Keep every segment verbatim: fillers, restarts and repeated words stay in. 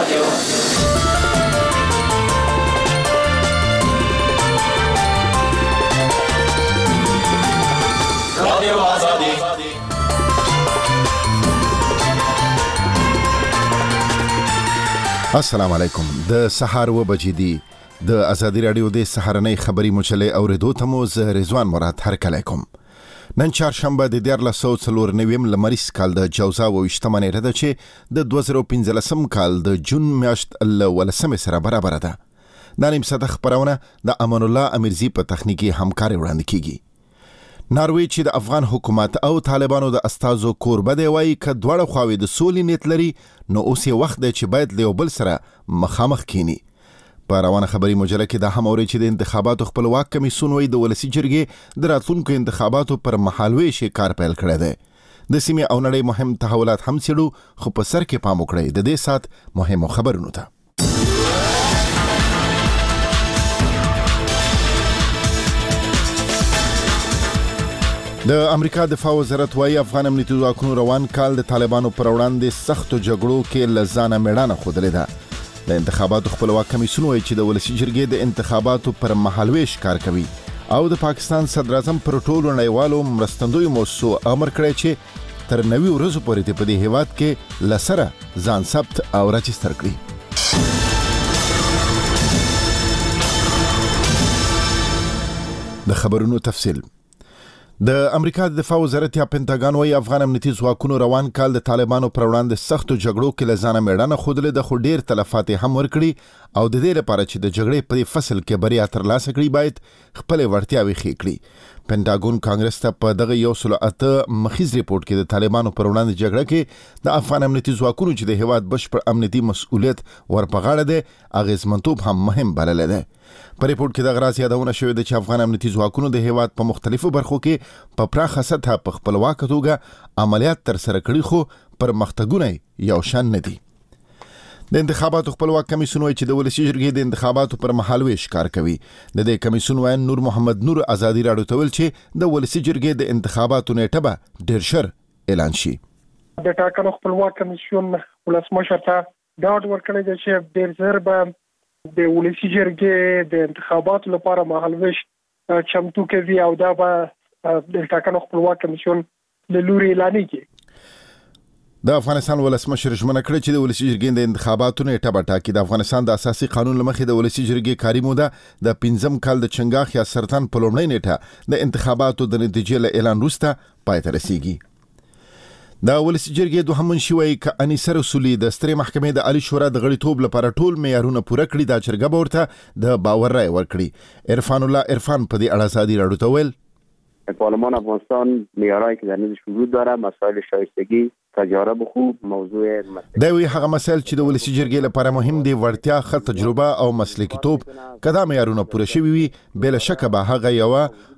السلام علیکم. د سحر و بجې دي د ازادي رادیو د سحرنۍ خبري مچلې اوریدو ته مو زه رضوان مراد هرکلی کوم. نن چهارشنبه د دیارلس سوه څلور نوي لمریز کال د جوزا اوویشتمه نیټه ده چې د دوه زره پنځلسم کال د جون میاشت له ولسمې سره برابر ده. دا نیم ساعته خبرونه د امان الله امیرزي په تخنیکي همکاري وړاندې کیږي. ناروی چې د افغان حکومت او طالبانو د استازو کوربه دی وایي که دواړه خواوې د سولې نیت لري نو اوس یې وخت دی چې باید له یو بل سره مخامخ کینی. په روانه خبري مجله کې دا هم اوري چې د انتخاباتو خپلواک کمیسیون وایي د ولسي جرګې د راتلونکو انتخاباتو پر مهالویش کار پیل کړی دی. د سیمې او نړۍ مهم تحولات هم څېړو خو په سر کې پام وکړئ د دې سات مهمو خبرونو ته. د امریکا دفاع وزارت وايي افغان امنیتي ځواکونو روان کال د طالبانو پر وړاندې سختو جګړو کې له ځانه میړانه ښودلې ده. د انتخاباتو خپلواک کمیسیون وايي چې د ولسي جرګې د انتخاباتو پر مهالویش کار کوي او د پاکستان صدر اعظم پر ټولو نړیوالو مرستندویو موسسو امر کړی چې تر نوي ورځو پورې په دې هیواد کې له سره ځان ثبت او راجستر کړي. د خبرونو تفصیل. د امریکا د دفاع وزارت یا پینټاګان وايي افغان امنیتي ځواکونو روان کال د طالبانو پر وړاندې سختو جګړو کې له ځانه میړانه ښودلې ده، خو ډېر تلفات هم ورکړي او د دې لپاره چې د جګړې په دې فصل کې بریا ترلاسه کړي باید خپلې وړتیاوې ښې کړي. پینټاګون کانګرس ته په دغه یو سل اته مخیز ریپورت کې د طالبانو پر وړاندې جګړه کې د افغان امنیتي ځواکونو چې د هیواد بشپړ امنیتي مسؤلیت ورپغاړه ده اغیزمنتوب هم مهم بللی ده. په ریپورت کې د غراض یادونه شوې ده چې افغان امنیتي ځواکونو د هیواد په مختلفو برخو کې په پراخه سطحه په خپلواکه توګه عملیات ترسره کړي خو پرمختګونه یو شان نه دي. د انتخاباتو خپلواک کمیسیون وايي چې د ولسي جرګې د انتخاباتو پر مهالویش کار کوي. د دې کمیسیون وایي نور محمد نور ازادي راډیو ته ویل چې د ولسي جرګې د انتخاباتو نیټه به ډېر ژر اعلان شي. د ټاکنو خپلواک کمیسیون ولسمشر ته ډاډ ورکړی دی چې ډېر ژر به د ولسي جرګې د انتخاباتو لپاره مهالویش چمتو کوي او دا به د ټاکنو خپلواک کمیسیون له لوري اعلانېږي. د افغانستان ولسمشر ژمنه کړې چې د ولسي جرګې د انتخاباتو نیټه به ټاکي. د افغانستان د اساسي قانون له مخې د ولسي جرګې کاري موده د پنځم کال د چنګاښ یا سرطان په لومړۍ نیټه د انتخاباتو د نتیجې له اعلان وروسته پای ته رسیږي. د ولسي جرګې دوهم منشي وايي که انیسه رسولي د سترې محکمې د عالي شورا د غړیتوب لپاره ټول معیارونه پوره کړي دا جرګه به ورته د باور رای ورکړي. عرفان الله عرفان په دې اړه ازادي راډیو ته ویل پارلمان افغانستان معیارهایی که در نزدش وجود داره مسائل شایستگی تجارب خوب موضوع دا وی هغه مسائل چې د ولسي جرګې لپاره مهم دي ورتیا ښه تجربه او مسلکیتوب کدا معیارونه پوره شوي وي بل شک به هغه یو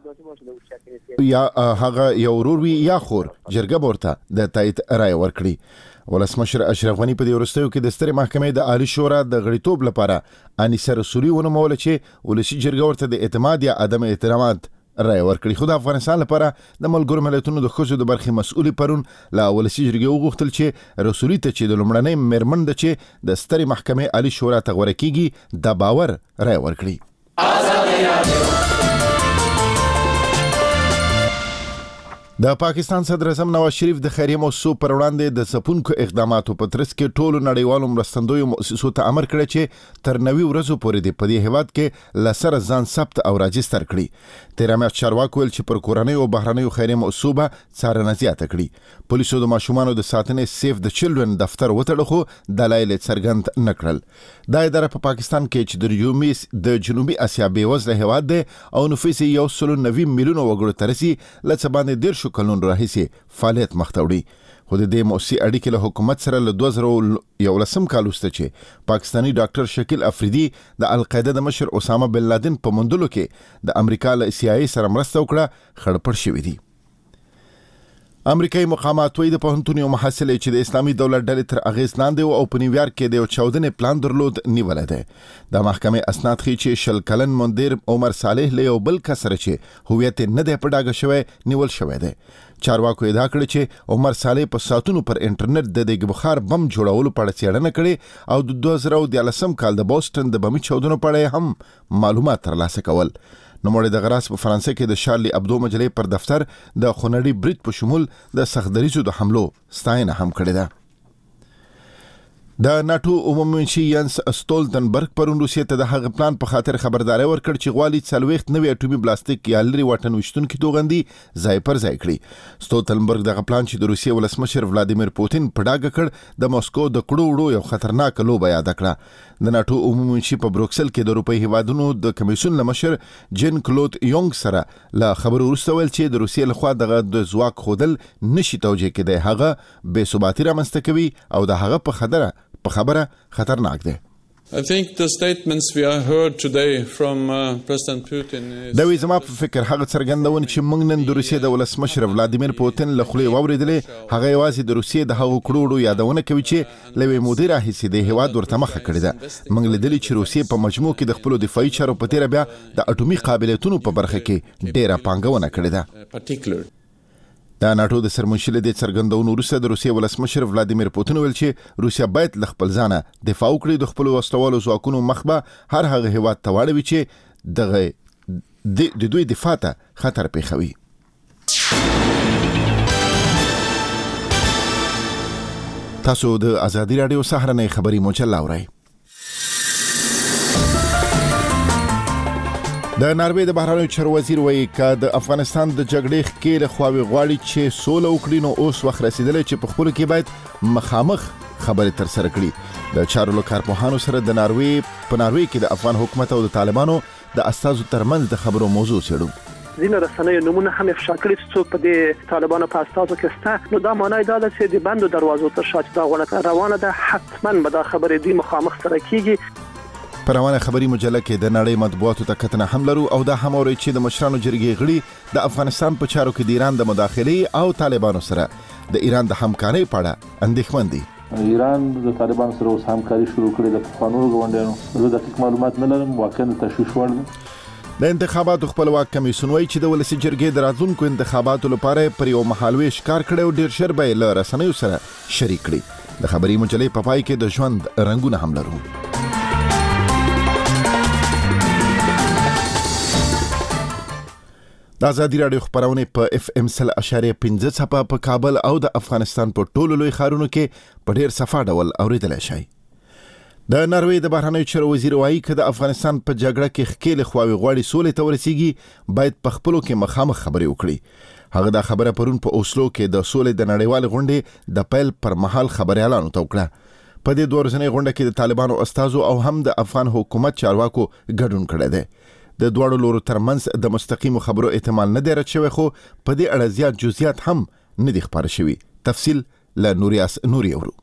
یا هغه یو ورور وي یا خور جرګه ورته د تایید رای ورکړي. ولسمشر اشرف غنی په دې وروستیو کې د سترې محکمې د عالی شورا د غړیتوب لپاره انیسه رسولي ونومول چې ولسي جرګه ورته د اعتماد یا عدم اعتماد رای ورکړي. خو د افغانستان لپاره د ملګرو ملتونو د ښځو د برخې مسؤلې پرون له ولسي جرګې وغوښتل چې رسولي ته چې د لومړنۍ میرمن ده چې د سترې محکمې عالی شورا ته غوره کیږي د باور رای ورکړي. د پاکستان صدر اعظم نواز شریف د خیریه موسسو پر وړاندې د ځپونکو اقداماتو په ترڅ کې ټولو نړیوالو مرستندویو مؤسسو ته امر کړی چې تر نوي ورځو پورې د په دې هیواد کې له سره ځان ثبت او راجستر کړي. تېره میاشت چارواکو ویل چې پر کورنیو او بهرنیو خیریه مؤسسو به څارنه زیاته کړي. پولیسو د ماشومانو د ساتنې سیف د چلډرن دفتر وتړه خو دلایل څرګند نه کړل. دا اداره په پاکستان کې چې د جنوبي د جنوبي اسیا بېوزله هیواد دی او نفوس یې یو سل نوي میلیونه وګړو ته رسي له څه باندې دېرشو کلونو راهیسې فعالیت مخته وړي. خو د دې مؤسسې اړیکې له حکومت سره له دوه زره یولسم کال وروسته چې پاکستاني ډاکټر شکیل افریدي د القاعده د مشر اسامه بن لادن په موندلو کې د امریکا له سی آی ای سره مرسته وکړه خړپړ شوي دي. امریکایي مقامات وایي د پوهنتون یو محصل چې د اسلامي دولت ډلې تر اغېز لاندې او په نیویارک کې د یو چاودنې پلان درلود نیولی دی. د محکمې اسناد ښیي چې شل کلن مندیر عمر صالح له یو بل کس سره چې هویت یې نه دی په ډاګه شوی نیول شوی دی. چارواکو ادعا کړې چې عمر صالح په ساتونو پر انټرنیټ د دیګ بخار بم جوړولو په اړه څېړنه کړې او د دوه زره دیارلسم کال د بوسټن د بمي چاودنو په اړه هم معلومات ترلاسه کول. نوموړي د غراس په فرانسه کې د شارلی ابدو مجلې پر دفتر د خونړي برید په شمول د سختدریزو د حملو ستاینه هم کړې ده. د ناتو عمومي منشي ینس استولتنبرګ پرون روسیې ته د هغه پلان په خاطر خبرداري ورکړ چې غواړي څلوېښت نوي اټومي بلاستیک یا لري واټن وشتونکي توغندي ځای پر ځای کړي. استولتنبرګ دغه پلان چې د روسیې ولسمشر ولادیمیر پوتین په ډاګه کړ د مسکو د کړو وړو یو خطرناک لوبه یاد کړه. د ناتو عمومي منشي په بروکسل کې د اروپאי هیوادونو د کمیسیون لمشر جن کلود یونګ سره له خبرو وروسته ویل چې د روسیې لخوا دغه د ځواک خودل نشي توجیه کېدی، هغه بې ثباتي رامنځته کوي او د هغه په خبره په خبره خطرناک ده. I think the statements we have heard today from uh, President Putin is دا وی زما په فکر هغه څرګندونه چې موږ نن د روسیې د ولسمشر ولادیمیر پوتین له خولې واورېدلې هغه یوازې د روسیې د هغو کړوړو یادونه کوي چې له یوې مودې راهیسې د هیواد ورته مخه کړې ده. موږ لیدلي چې روسیې په مجموع کې د خپلو دفاعي چارو په تیره بیا د اټومي قابلیتونو په برخه کې ډېره پانګونه کړې ده. د ناتو د سرمنشي له دې څرګندونو وروسته د روسیې ولسمشر ولادیمیر پوتین ویل چې روسیا باید له خپل ځانه دفاع وکړي، د خپلو وسلوالو ځواکونو مخ به هر هغه هیواد ته واړوي چې دغه د دوی دفاع ته خطر پېښوي. تاسو د ازادي راډیو سهارنۍ خبري مجله اورئ. د ناروې د بهرنیو چارو وزیر وایي چې د افغانستان د جګړې ښکېل خواوې غواړي چې سوله وکړي، نو اوس وخت رسیدلی چې په خپلو کې باید مخامخ خبرې ترسره کړي. د چارو له کارپوهانو سره د ناروې په ناروې کې د افغان حکومت او د طالبانو د استازو ترمنځ د خبرو موضوع څېړو. ځینې رسنیو نمونه هم افشا کړي چې څوک په دې طالبانو په استازو کې شته، نو دا معنی دا ده چې د بندو دروازو تر شا چې دا غونډه روانه ده، حتما به دا خبرې دوی مخامخ سره کیږي. په روانه خبري مجله کې د نړۍ مطبوعاتو ته کتنه هم لرو او دا هم اوري چې د مشرانو جرګې غړي د افغانستان په چارو کې د ایران د مداخلې او طالبانو سره د ایران د همکارۍ په اړه اندېښمن دي. ایران د طالبانو سره اوس همکاري شروع کړې ده. په قانون غونډیانو زه دقیق معلومات نه لرم، واقعا تشویش وړ ده. د انتخاباتو خپلواک کمیسیون وایي چې د ولسي جرګې د راتلونکو انتخاباتو لپاره پر یو مهالویش کار کړی او ډېر ژر به یې له رسنیو سره شریک کړي. د خبري مجلې په پای کې د ژوند رنګونه هم لرو. د ازادي راډیو خبرونه په اف ام سل اشاریه پنځه څپه په کابل او د افغانستان په ټولو لوی ښارونو کې په ډیر صفا ډول اوریدل شي. د ناروې د بهرنیو چارو وزیر وایي چې د افغانستان په جګړه کې ښکېل خواوې غواړي سولې ته ورسیږي، باید په خپلو کې مخامخ خبرې وکړي. هغه دا خبره پرون په اوسلو کې د سولې د نړیوال غونډې د پیل پر مهال خبريالانو ته وکړه. په دې دوه ورځنۍ غونډه کې د طالبانو استازو او هم د افغان حکومت چارواکو ګډون کړی دی. د دواړو لورو ترمنځ د مستقیمو خبرو احتمال نه دی رد شوی، خو په دې اړه زیات جزئیات هم نه دي خپاره شوي. تفصیل له نوریاس نوري اورو.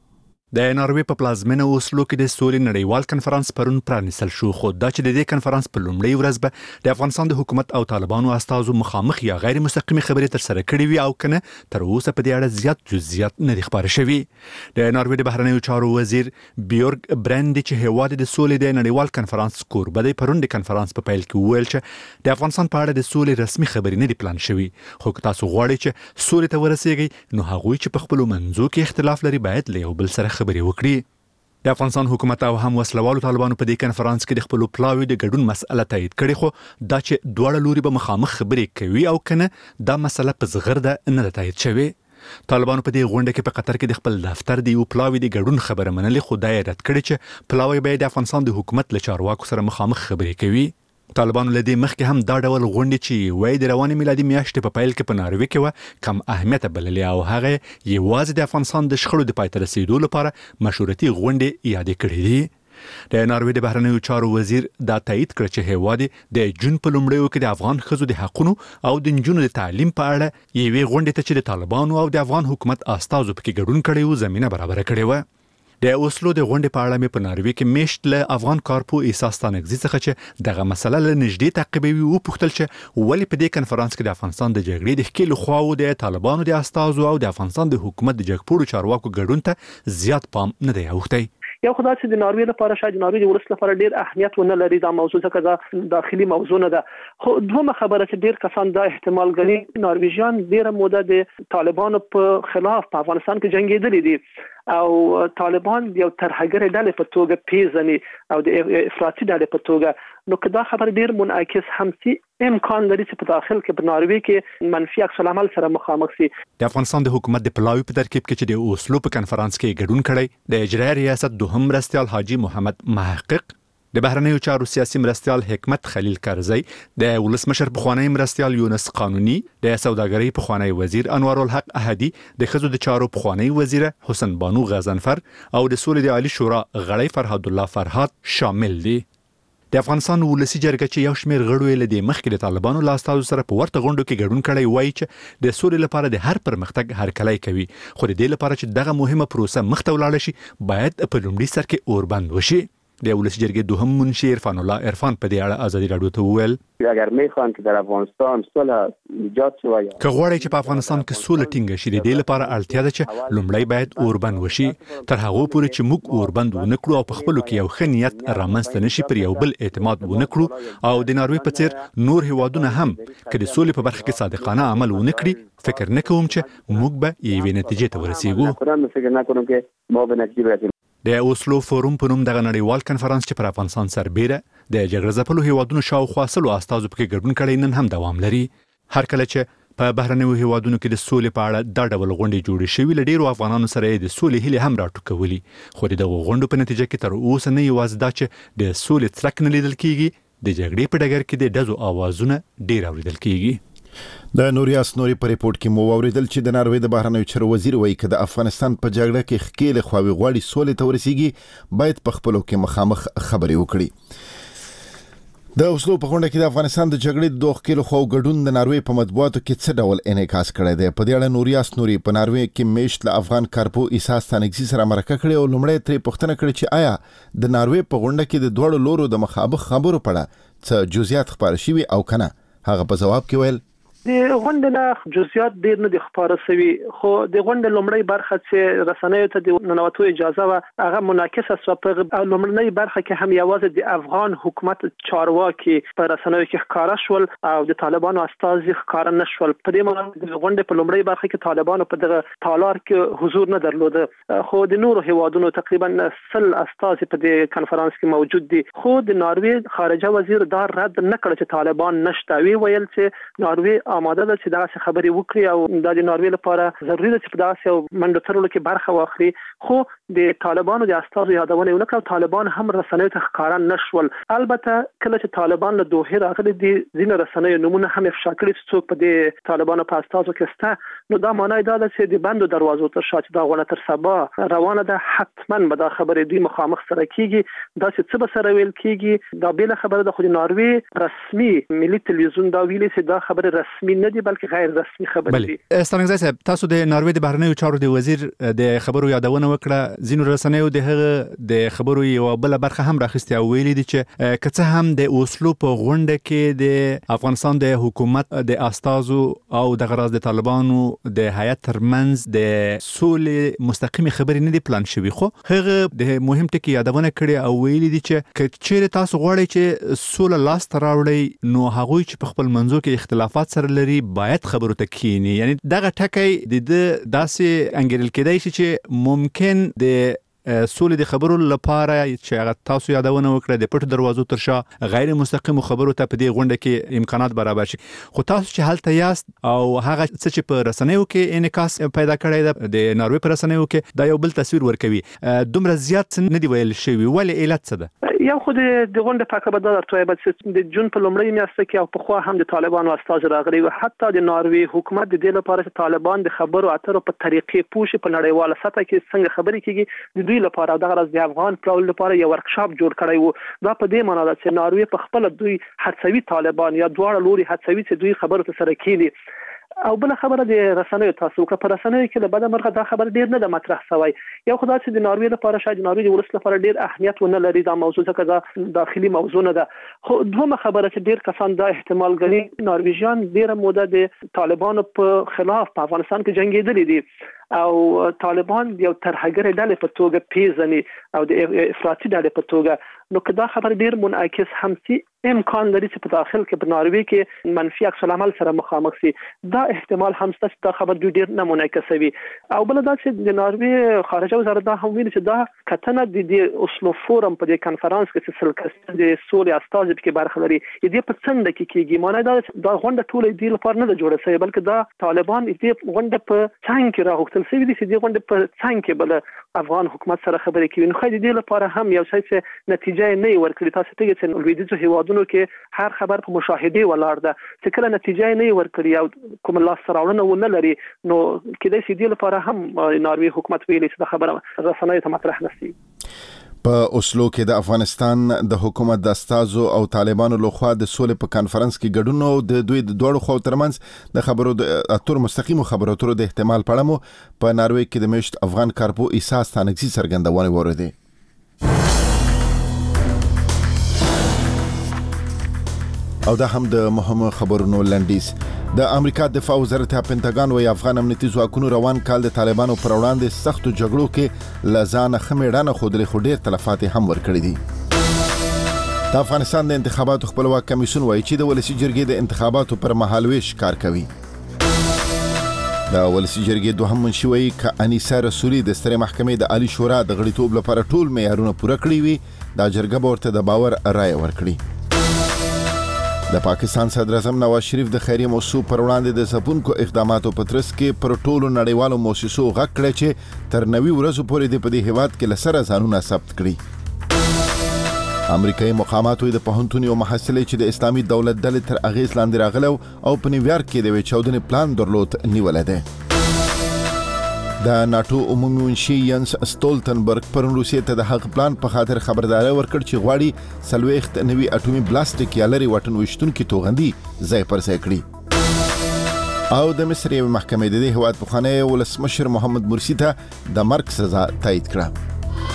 د ناروې په پلازمینه اوسلو کې د سولې نړیوال کنفرانس پرون پرانیستل شو، خو دا چې د دې کنفرانس په لومړۍ ورځ به د افغانستان د حکومت او طالبانو استازو مخامخ یا غیر مستقیمي خبرې ترسره کړې وي او کنه تر اوسه په دې اړه زیات جزئیات نه دي خپاره شوي. د ناروې د بهرنیو چارو وزیر بیورګ برند چې هیواد د سولې د نړیوال کنفرانس کوربه دی، پرون د کنفرانس په پیل کې ویل چې د افغانستان په اړه د سولې رسمي خبرې نه دي پلان شوي، خو که تاسو غواړئ چې سولې ته ورسیږئ نو هغوی چې په خپلو منځو کې اختلاف لري باید له یو بل سره خبرې وکړي. د افغانستان حکومت او هم وسلوالو طالبانو په دې کنفرانس کې د خپل پلاوی د ګډون مسأله تایید کړي، خو دا چې دواړه لوري به مخامخ خبرې کوي او کنه دا مسله په زغرده نه تایید شوی. طالبانو په دې غونډه کې په قطر کې د خپل دفتر دی او پلاوی د ګډون خبره منلې، خو دا یې رد کړي چې پلاوی به د افغانستان د حکومت له چارواکو سره مخامخ خبرې کوي. طالبانو له دې مخکې هم دا ډول غونډې چې وایي د روانې میلادي میاشتې په پیل کې په ناروې کې وه کم اهمیته بللې او هغه یوازې د افغانستان د شخړو د پای ته رسېدو لپاره مشورتي غونډې یادې کړې دي. د ناروې د بهرنیو چارو وزیر دا تایید کړ چې هیواد د جون په لومړیو کې د افغان ښځو د حقونو او د نجونو د تعلیم په اړه یوې غونډې ته چې د طالبانو او د افغان حکومت استازو پکې ګډون کړی و زمینه برابره کړې وه. د اوسلو د غونډې په اړه مې په ناروې کې میشت له افغان کارپو احساس ستانکزي څخه چې دغه مسله له نږدې تعقیبوي وپوښتل چې ولې په دې کنفرانس کې د افغانستان د جګړې د ښکېلو خواوو د طالبانو د استازو او د افغانستان د حکومت د جګپوړو چارواکو ګډون ته زیات پام نه دی اوښتی. یو خدای چې د ناروې لپاره شاید ناروې د ولس لپاره ډیر اهمیت ونه لري دا موضوع ځکه دا داخلي موضوع نه ده. خو دومره خبره چې ډیر کسان دا احتمال غني نارویجان ډیره موده د طالبانو په خلاف په افغانستان کې جنگیدلي دي او طالبان یو ترهګر ډلې په توګه پیژني او د افراطي ډلې په توګه، نو که دا خبر ډیر منعکس هم سي امکان لري چې په داخل کې په ناروې کې منفي عکس العمل سره مخامخ سي. د افغانستان د حکومت د پلاوي په ترکیب کې چې د اوسلو په کنفرانس کې ګډون کړی د اجرایي ریاست دوهم مرستیال حاجی محمد محقق، د بهرنیو چارو سیاسي مرستیال حکمت خلیل کرزی، د ولسمشر پخوانی مرستیال یونس قانونی، د سوداګرۍ پخوانی وزیر انوار الحق احدی، د ښځو د چارو پخوانی وزیر حسن بانو غزنفر او د سولې د عالی شورا غړی فرهاد الله فرهاد شامل دي. د افغانستان ولسی جرګه چې یو شمېر غړو یې له مخکې د طالبانو له استازو سره په ورته غونډو کې ګډون کړی وایي چې د سولې لپاره د هر پرمختګ هرکلی کوي، خو د دې لپاره چې دغه مهمه پروسه مخته ولاړه شي باید په لومړي سر کې اوربند وشي. د ولسی جرګې دوهم منشي عرفان الله عرفان په دې اړه ازادي راډیو ته وویل اگر میخوان که در افغانستان صلح ایجاد شي، که غواړي چې په افغانستان کې سوله ټینګه شي، د دې لپاره اړتیا ده چې لومړی باید اوربند وشي. تر هغه پورې چې موږ اوربند ونه کړو او په خپلو کې یو ښه نیت رامنځته نشي، پر یو بل اعتماد ونه کړو او د ناروې په څیر نور هیوادونه هم که د سولې په برخه کې صادقانه عمل ونه کړي، فکر نه کوم چې موږ به یوې نتیجې ته ورسیږو. فکر نکنم که ما به نتیجه برسیم. د اوسلو فورم په نوم دغه نړیوال کنفرانس چې پر افغانستان سربېره د جګړه ځپلو هیوادونو شاوخوا سلو استازو پکې ګډون کړی نن هم دوام لري. هر کله چې په بهرنیو هیوادونو کې د سولې په اړه دا ډول غونډې جوړې شوې، له ډیرو افغانانو سره د سولې هیلې هم راټوکولي، خو د دغو غونډو په نتیجه کې تر اوسه نه یوازې دا چې د سولې څرک نه لیدل کیږي، د جګړې په ډګر کې د ډزو اوازونه ډیر اوریدل کیږي. د نوریاس نوري په ریپورت کې مو اوریدل چې د ناروې د بهرنیو چارو وزیر وایي چې د افغانستان په جګړه کې خکېل خواوي غواړي سولې ته ورسیږي باید په خپلو کې مخامخ خبرې وکړي. د اوسلو په غونډه کې د افغانستان د جګړې د دوه خکېلو خواو ګډون د ناروې په مطبوعاتو کې څه ډول انعکاس کړی دی؟ په دې اړه نوریاس نوري په ناروې کې میشت له افغان کارپو عیسی ستانکزي سره مرکه کړې او لومړی ترې پوښتنه کړې چې آیا د ناروې په غونډه کې د دواړو لورو د مخابخ خبرو په اړه څه جزئیات خپاره شوي او کنه؟ هغه په ځواب کې ویل د غونډې نه جزئیات ډیر نه دي خبره شوي، خو د غونډې لومړی برخه چې رسنیو ته د ننوتو اجازه و هغه منعکسه شوه. په لومړنۍ برخه کې هم یوازې د افغان حکومت چارواکي په رسنیو کې ښکاره شول او د طالبانو استازي ښکاره نه شول. په دې معنی د غونډې په لومړۍ برخه کې طالبانو په دغه تالار کې حضور نه درلوده، خو د نورو هیوادونو تقریبا سل استازي په دې کنفرانس کې موجود دي. خو د ناروې خارجه وزیر دا رد نه کړ چې طالبان نشته، وی ویل چې ناروې آماده ده چې دغه خبرې وکړي او د ناروې لپاره ضروري ده چې په داسې یو منډو ترلو کې برخه واخلي. خو د طالبانو د استازو یادونه یې ونه کړه، طالبان هم رسنیو ته ښکاره نه شول. البته کله چې طالبان له دوحې راغلي دي ځینې رسنیو نومونه هم افشا کړي چې څوک په دې طالبانو په استازو کې شته، نو دا معنی دا ده چې د بندو دروازو تر شا چې دا غونډه تر سبا روانه ده، حتما به دا خبرې دوی مخامخ سره کیږي. دا چې څه به سره ویل کیږي دا بیل خبره ده، خو د ناروې رسمي ملي تلویزیون دا ویلي چې دا خبره رسمي نه دي بلکې غیر رسمي خبرې دي. ستانکزي صاحب، تاسو د ناروې د بهرنیو چارو د وزیر د خبرو یادونه وکړه، ځینو رسنیو د هغه د خبرو یو بل برخه هم راخسته او ویلي دي چې که څه هم د اوسلو په غونډه کې د افغانستان د حکومت د استازو او د غراز د طالبانو د هیئت ترمنځ د سولې مستقیمي خبرې نه دي پلان شوي، خو هغه د مهم ټکي یادونه کړې او ویلي دي چې که چیرې تاسو غواړئ چې سوله لاس ته راوړئ نو هغوی چې په خپل منځو کې اختلافات سره لري باید خبرو ته کینی. یعنی دغه ټکی د داسې انګیرل کېدای شي چې ممکن د سولې د خبرو لپاره چې هغه تاسو یادونه وکړه د پټو دروازو تر شا غیر مستقیم خبرو ته په دې غونډه کې امکانات برابر شي، خو تاسو چې هلته یاست او هغه څه چې په رسنیو کې انعکاس پیدا کړی ده د ناروې په رسنیو کې دا یو بل تصویر ورکوي، دومره زیات نه دی ویل شوی، ولې علت څه ده؟ یو خو د غونډې په کبه دا درته وایم چې د جون په لومړۍ میاشت کې او په خوا هم د طالبانو استازي راغلي او حتی د ناروې حکومت د دې لپاره چې طالبان د خبرو اترو په طریقې پوښي په نړیواله سطح کې څنګه خبرې کیږي د دوی لپاره دغه راز د افغان پرول لپاره یو ورکشاپ جوړ کړی وو. دا په دې معنی ده چې ناروې په خپل دوی هڅوي طالبان یا دواړه لوري هڅوي چې دوی خبرو ته سره کینی. او بل خبره د رسنیو تاسو که په رسنیو کې له بده مرغه دا خبر ډیر نه د مطرح شوی. یو خدای چې د ناروې لپاره شاید ناروې د ولس لپاره ډیر اهمیت ونه لري دا موضوع ځکه دا داخلي موضوع نه ده. خو دومره خبره چې ډیر کسان دا احتمال غني نارویجان ډیره موده د طالبانو په خلاف په افغانستان کې جنگیدلي دي او طالبان یو ترهګر ډلې په توګه پیژني او د افراطي ډلې په توګه، نو که دا خبر ډیر منعکس هم سي امکان لري چې په داخل کې په ناروې کې منفي عکس العمل سره مخامخ سي. دا احتمال هم شته چې دا خبر ډیر نه منعکسوي. او بل دا چې د ناروې خارجه وزارت دا هم ویلي چې دا کتنه د دې اوسلو فورم په دې کانفرنس کې چې سلکس د سولې استازي کې برخه لري دې په څنډه کې کېږي. معنی دا دا غونډه ټول دی لپاره نه جوړه شوی، بلکې دا طالبان دې غونډه په څنګه کې راغوښتل شوی دي چې دې غونډه په څنګه کې بل افغان حکومت سره خبرې کوي. نو خو دې لپاره هم یو څه چې نتیجه نه ورکړي. تاسو ته چې لویدیځو هیوادونو کې هر خبر په مشاهده ولاړ ده چې کله نتیجه نه ورکړي او کوم لاس راوړنه ونه لري، نو کله چې دې لپاره هم ناروې حکومت ویلي چې دا خبره رسنیو ته مطرح نشي. په اوسلو کې د افغانستان د حکومت د استازو او طالبانو لخوا د سولې په کانفرنس کې ګډون او د دوی د دوړو خو ترمنځ د خبرو د اتر مستقیم خبرو اترو د احتمال په اړه مو په ناروې کې د مشت افغان کارپو احساس تانګسي څرګندونه ورده. او دا هم د مهمه خبرونو لنډیز. د امریکا دفاع وزارت پنټاګان وايي افغان امنیتي ځواکونو روان کال د طالبانو پر وړاندې سختو جګړو کې لزان خمیړانه خودلې خډیر تلفات هم ورکړي دي. د افغانستان د انتخاباتو خپلواک کمیسیون وايي چې د ولسی جرګې د انتخاباتو پر مهال ویش کار کوي. د ولسی جرګې دوهم منشي وايي ک انیسا رسولي د سترې محکمې د عالی شورا د غړیتوب لپاره ټول معیارونه پوره کړی وي، دا جرګه ورته د باور رائے ورکړي. د پاکستان صدر اعظم نواز شریف د خیریه موضوع پر وړاندې د ځپونکو اقداماتو په ترڅ کې پر ټولو نړیوالو مؤسسو غږ کړی چې تر نوي ورځو پورې د په دې هیواد کې لسره ځانونه ثبت کړي. امریکایي مقاماتو د پوهنتون یو محصلې چې د اسلامي دولت ډلې تر اغیز لاندې راغلی او په نیویارک کې د یوې چاودنې پلان درلود نیولی دی. د ناتو عمومي منشي ینس ستولتنبرګ پرون روسیې ته د هغه پلان په خاطر خبرداري ورکړ چې غواړي څلوېښت نوي اټومي بلاستیک یا لري وطن وشتونکي توغندي ځای پر ځای کړي. او د مصر یوې محکمې د دې هیواد پخوانی ولسمشر محمد مرسي ته د مرګ سزا تایید کړه.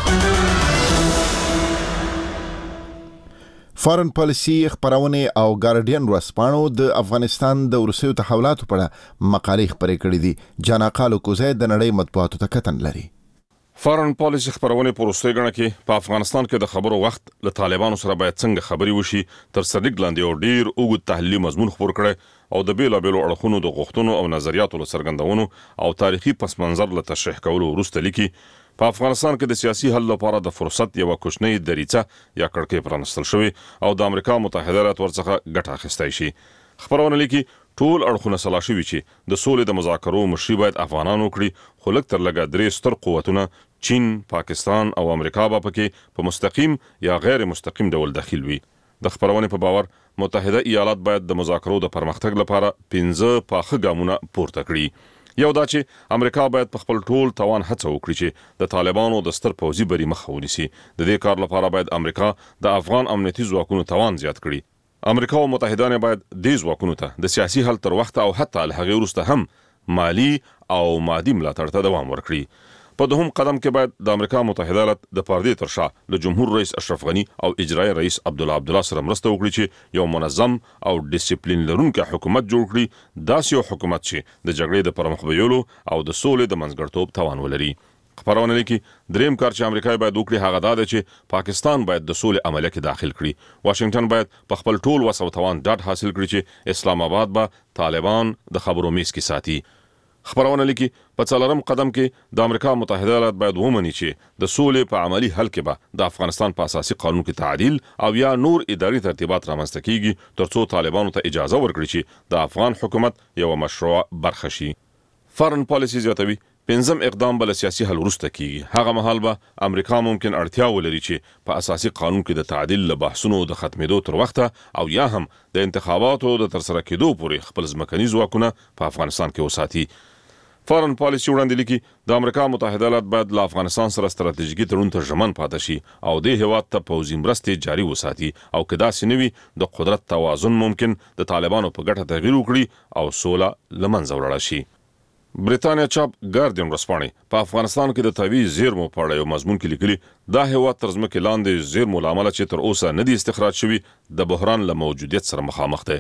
فارن پالیسي خبرونه او ګارډین ورسپانو د افغانستان د روسیو تحولاتو په اړه مقالې خبرې کړې دي. جاناقالو کوزه د نړۍ مطبوعاتو ته کتن لري. فارن پالیسي خبرونه په روسي غنه کې په افغانستان کې د خبرو وخت له طالبانو سره باید څنګه خبري وشي تر سرګ لاندې او ډیر اوږد تحلیلي مضمون خبر کړي او د بیلو بیلو اړخونو د غوښتنو او نظریاتو له څرګندونو او تاریخي پس منظر له تشریح کولو وروسته لیکي په افغانستان کې د سیاسي حل لپاره د فرصت یو کوچنی دریڅه یا کړکۍ پرانستل شوی او د امریکا متحده ایالاتو ورڅخه ګټه اخیستای شي. خبرونه لیکي ټول اړخونه سلا شوي چې د سولې د مذاکرو مشري باید افغانانو کړي، خو لږ تر لږه درې ستر قوتونه چین، پاکستان او امریکا به پکې په مستقیم یا غیر مستقیم ډول داخل وي. د خبرونه په باور متحده ایالات باید د مذاکرو د پرمختګ لپاره پنځه پاخه ګامونه پورته کړي. یو دا چې امریکا باید په خپل ټول توان هڅه وکړي چې د طالبانو د ستر پوځي بری مخه ونیسي. د دې کار لپاره باید امریکا د افغان امنیتي ځواکونو توان زیات کړي. امریکا او متحدان باید د ځواکونو ته د سیاسي حل تر وخت او حتی له هغې وروسته هم مالی او مادي ملاتړ ته دوام ورکړي. په دوهم قدم کې باید د امریکا متحده ایالات د پردې تر شا له جمهور رئیس اشرف غنی او اجرایی رئیس عبدالله عبدالله سره مرسته وکړي چې یو منظم او ډیسپلین لرونکی حکومت جوړ کړي، داسې یو حکومت چې د جګړې د پرمخ بیولو او د سولې د منځګړیتوب توان ولري. خبرونه لیکي دریم کار چې امریکا باید وکړي هغه دا دی چې پاکستان باید د سولې عملیه کې داخل کړي. واشنگټن باید په خپل ټول وس او توان ډاډ حاصل کړي چې اسلام آباد به طالبان د خبرو میز کې ساتي. خبرونه لیکي په څلورم قدم کې د امریکا متحده ایالات باید ومني چې د سولې په عملی حل کې به د افغانستان په اساسي قانون کې تعدیل او یا نور اداري ترتیبات رامنځته کیږي ترڅو طالبانو ته اجازه ورکړي چې د افغان حکومت یو مشروع برخه شي. فارن پالیسي زیاتوي پنځم اقدام بل سیاسي حل وروسته کیږي. هغه مهال به امریکا ممکن اړتیا ولري چې په اساسي قانون کې د تعدیل له بحثونو د ختمېدو تر وخته او یا هم د انتخاباتو د ترسره کېدو پورې خپل ځمکني ځواکونه په افغانستان کې وساتي. فارن پالیسي وړاندې لیکي د امریکا متحده ایالات باید له افغانستان سره ستراتیژیکي تړون ته ژمن پاتې شي او د هیواد ته پوځي مرستې جاري وساتي او که داسې نه وي د قدرت توازن ممکن د طالبانو په ګټه تغییر وکړي او سوله له منځه ولاړه شي. بریتانیا چاپ ګارډین ورسپانې په افغانستان کې د طبیعي زیرمو په اړه یو مضمون کې لیکلي دا هیواد تر ځمکې لاندې زیرمو له امله چې تر اوسه نه دي استخراج شوي د بحران له موجودیت سره مخامخ دی.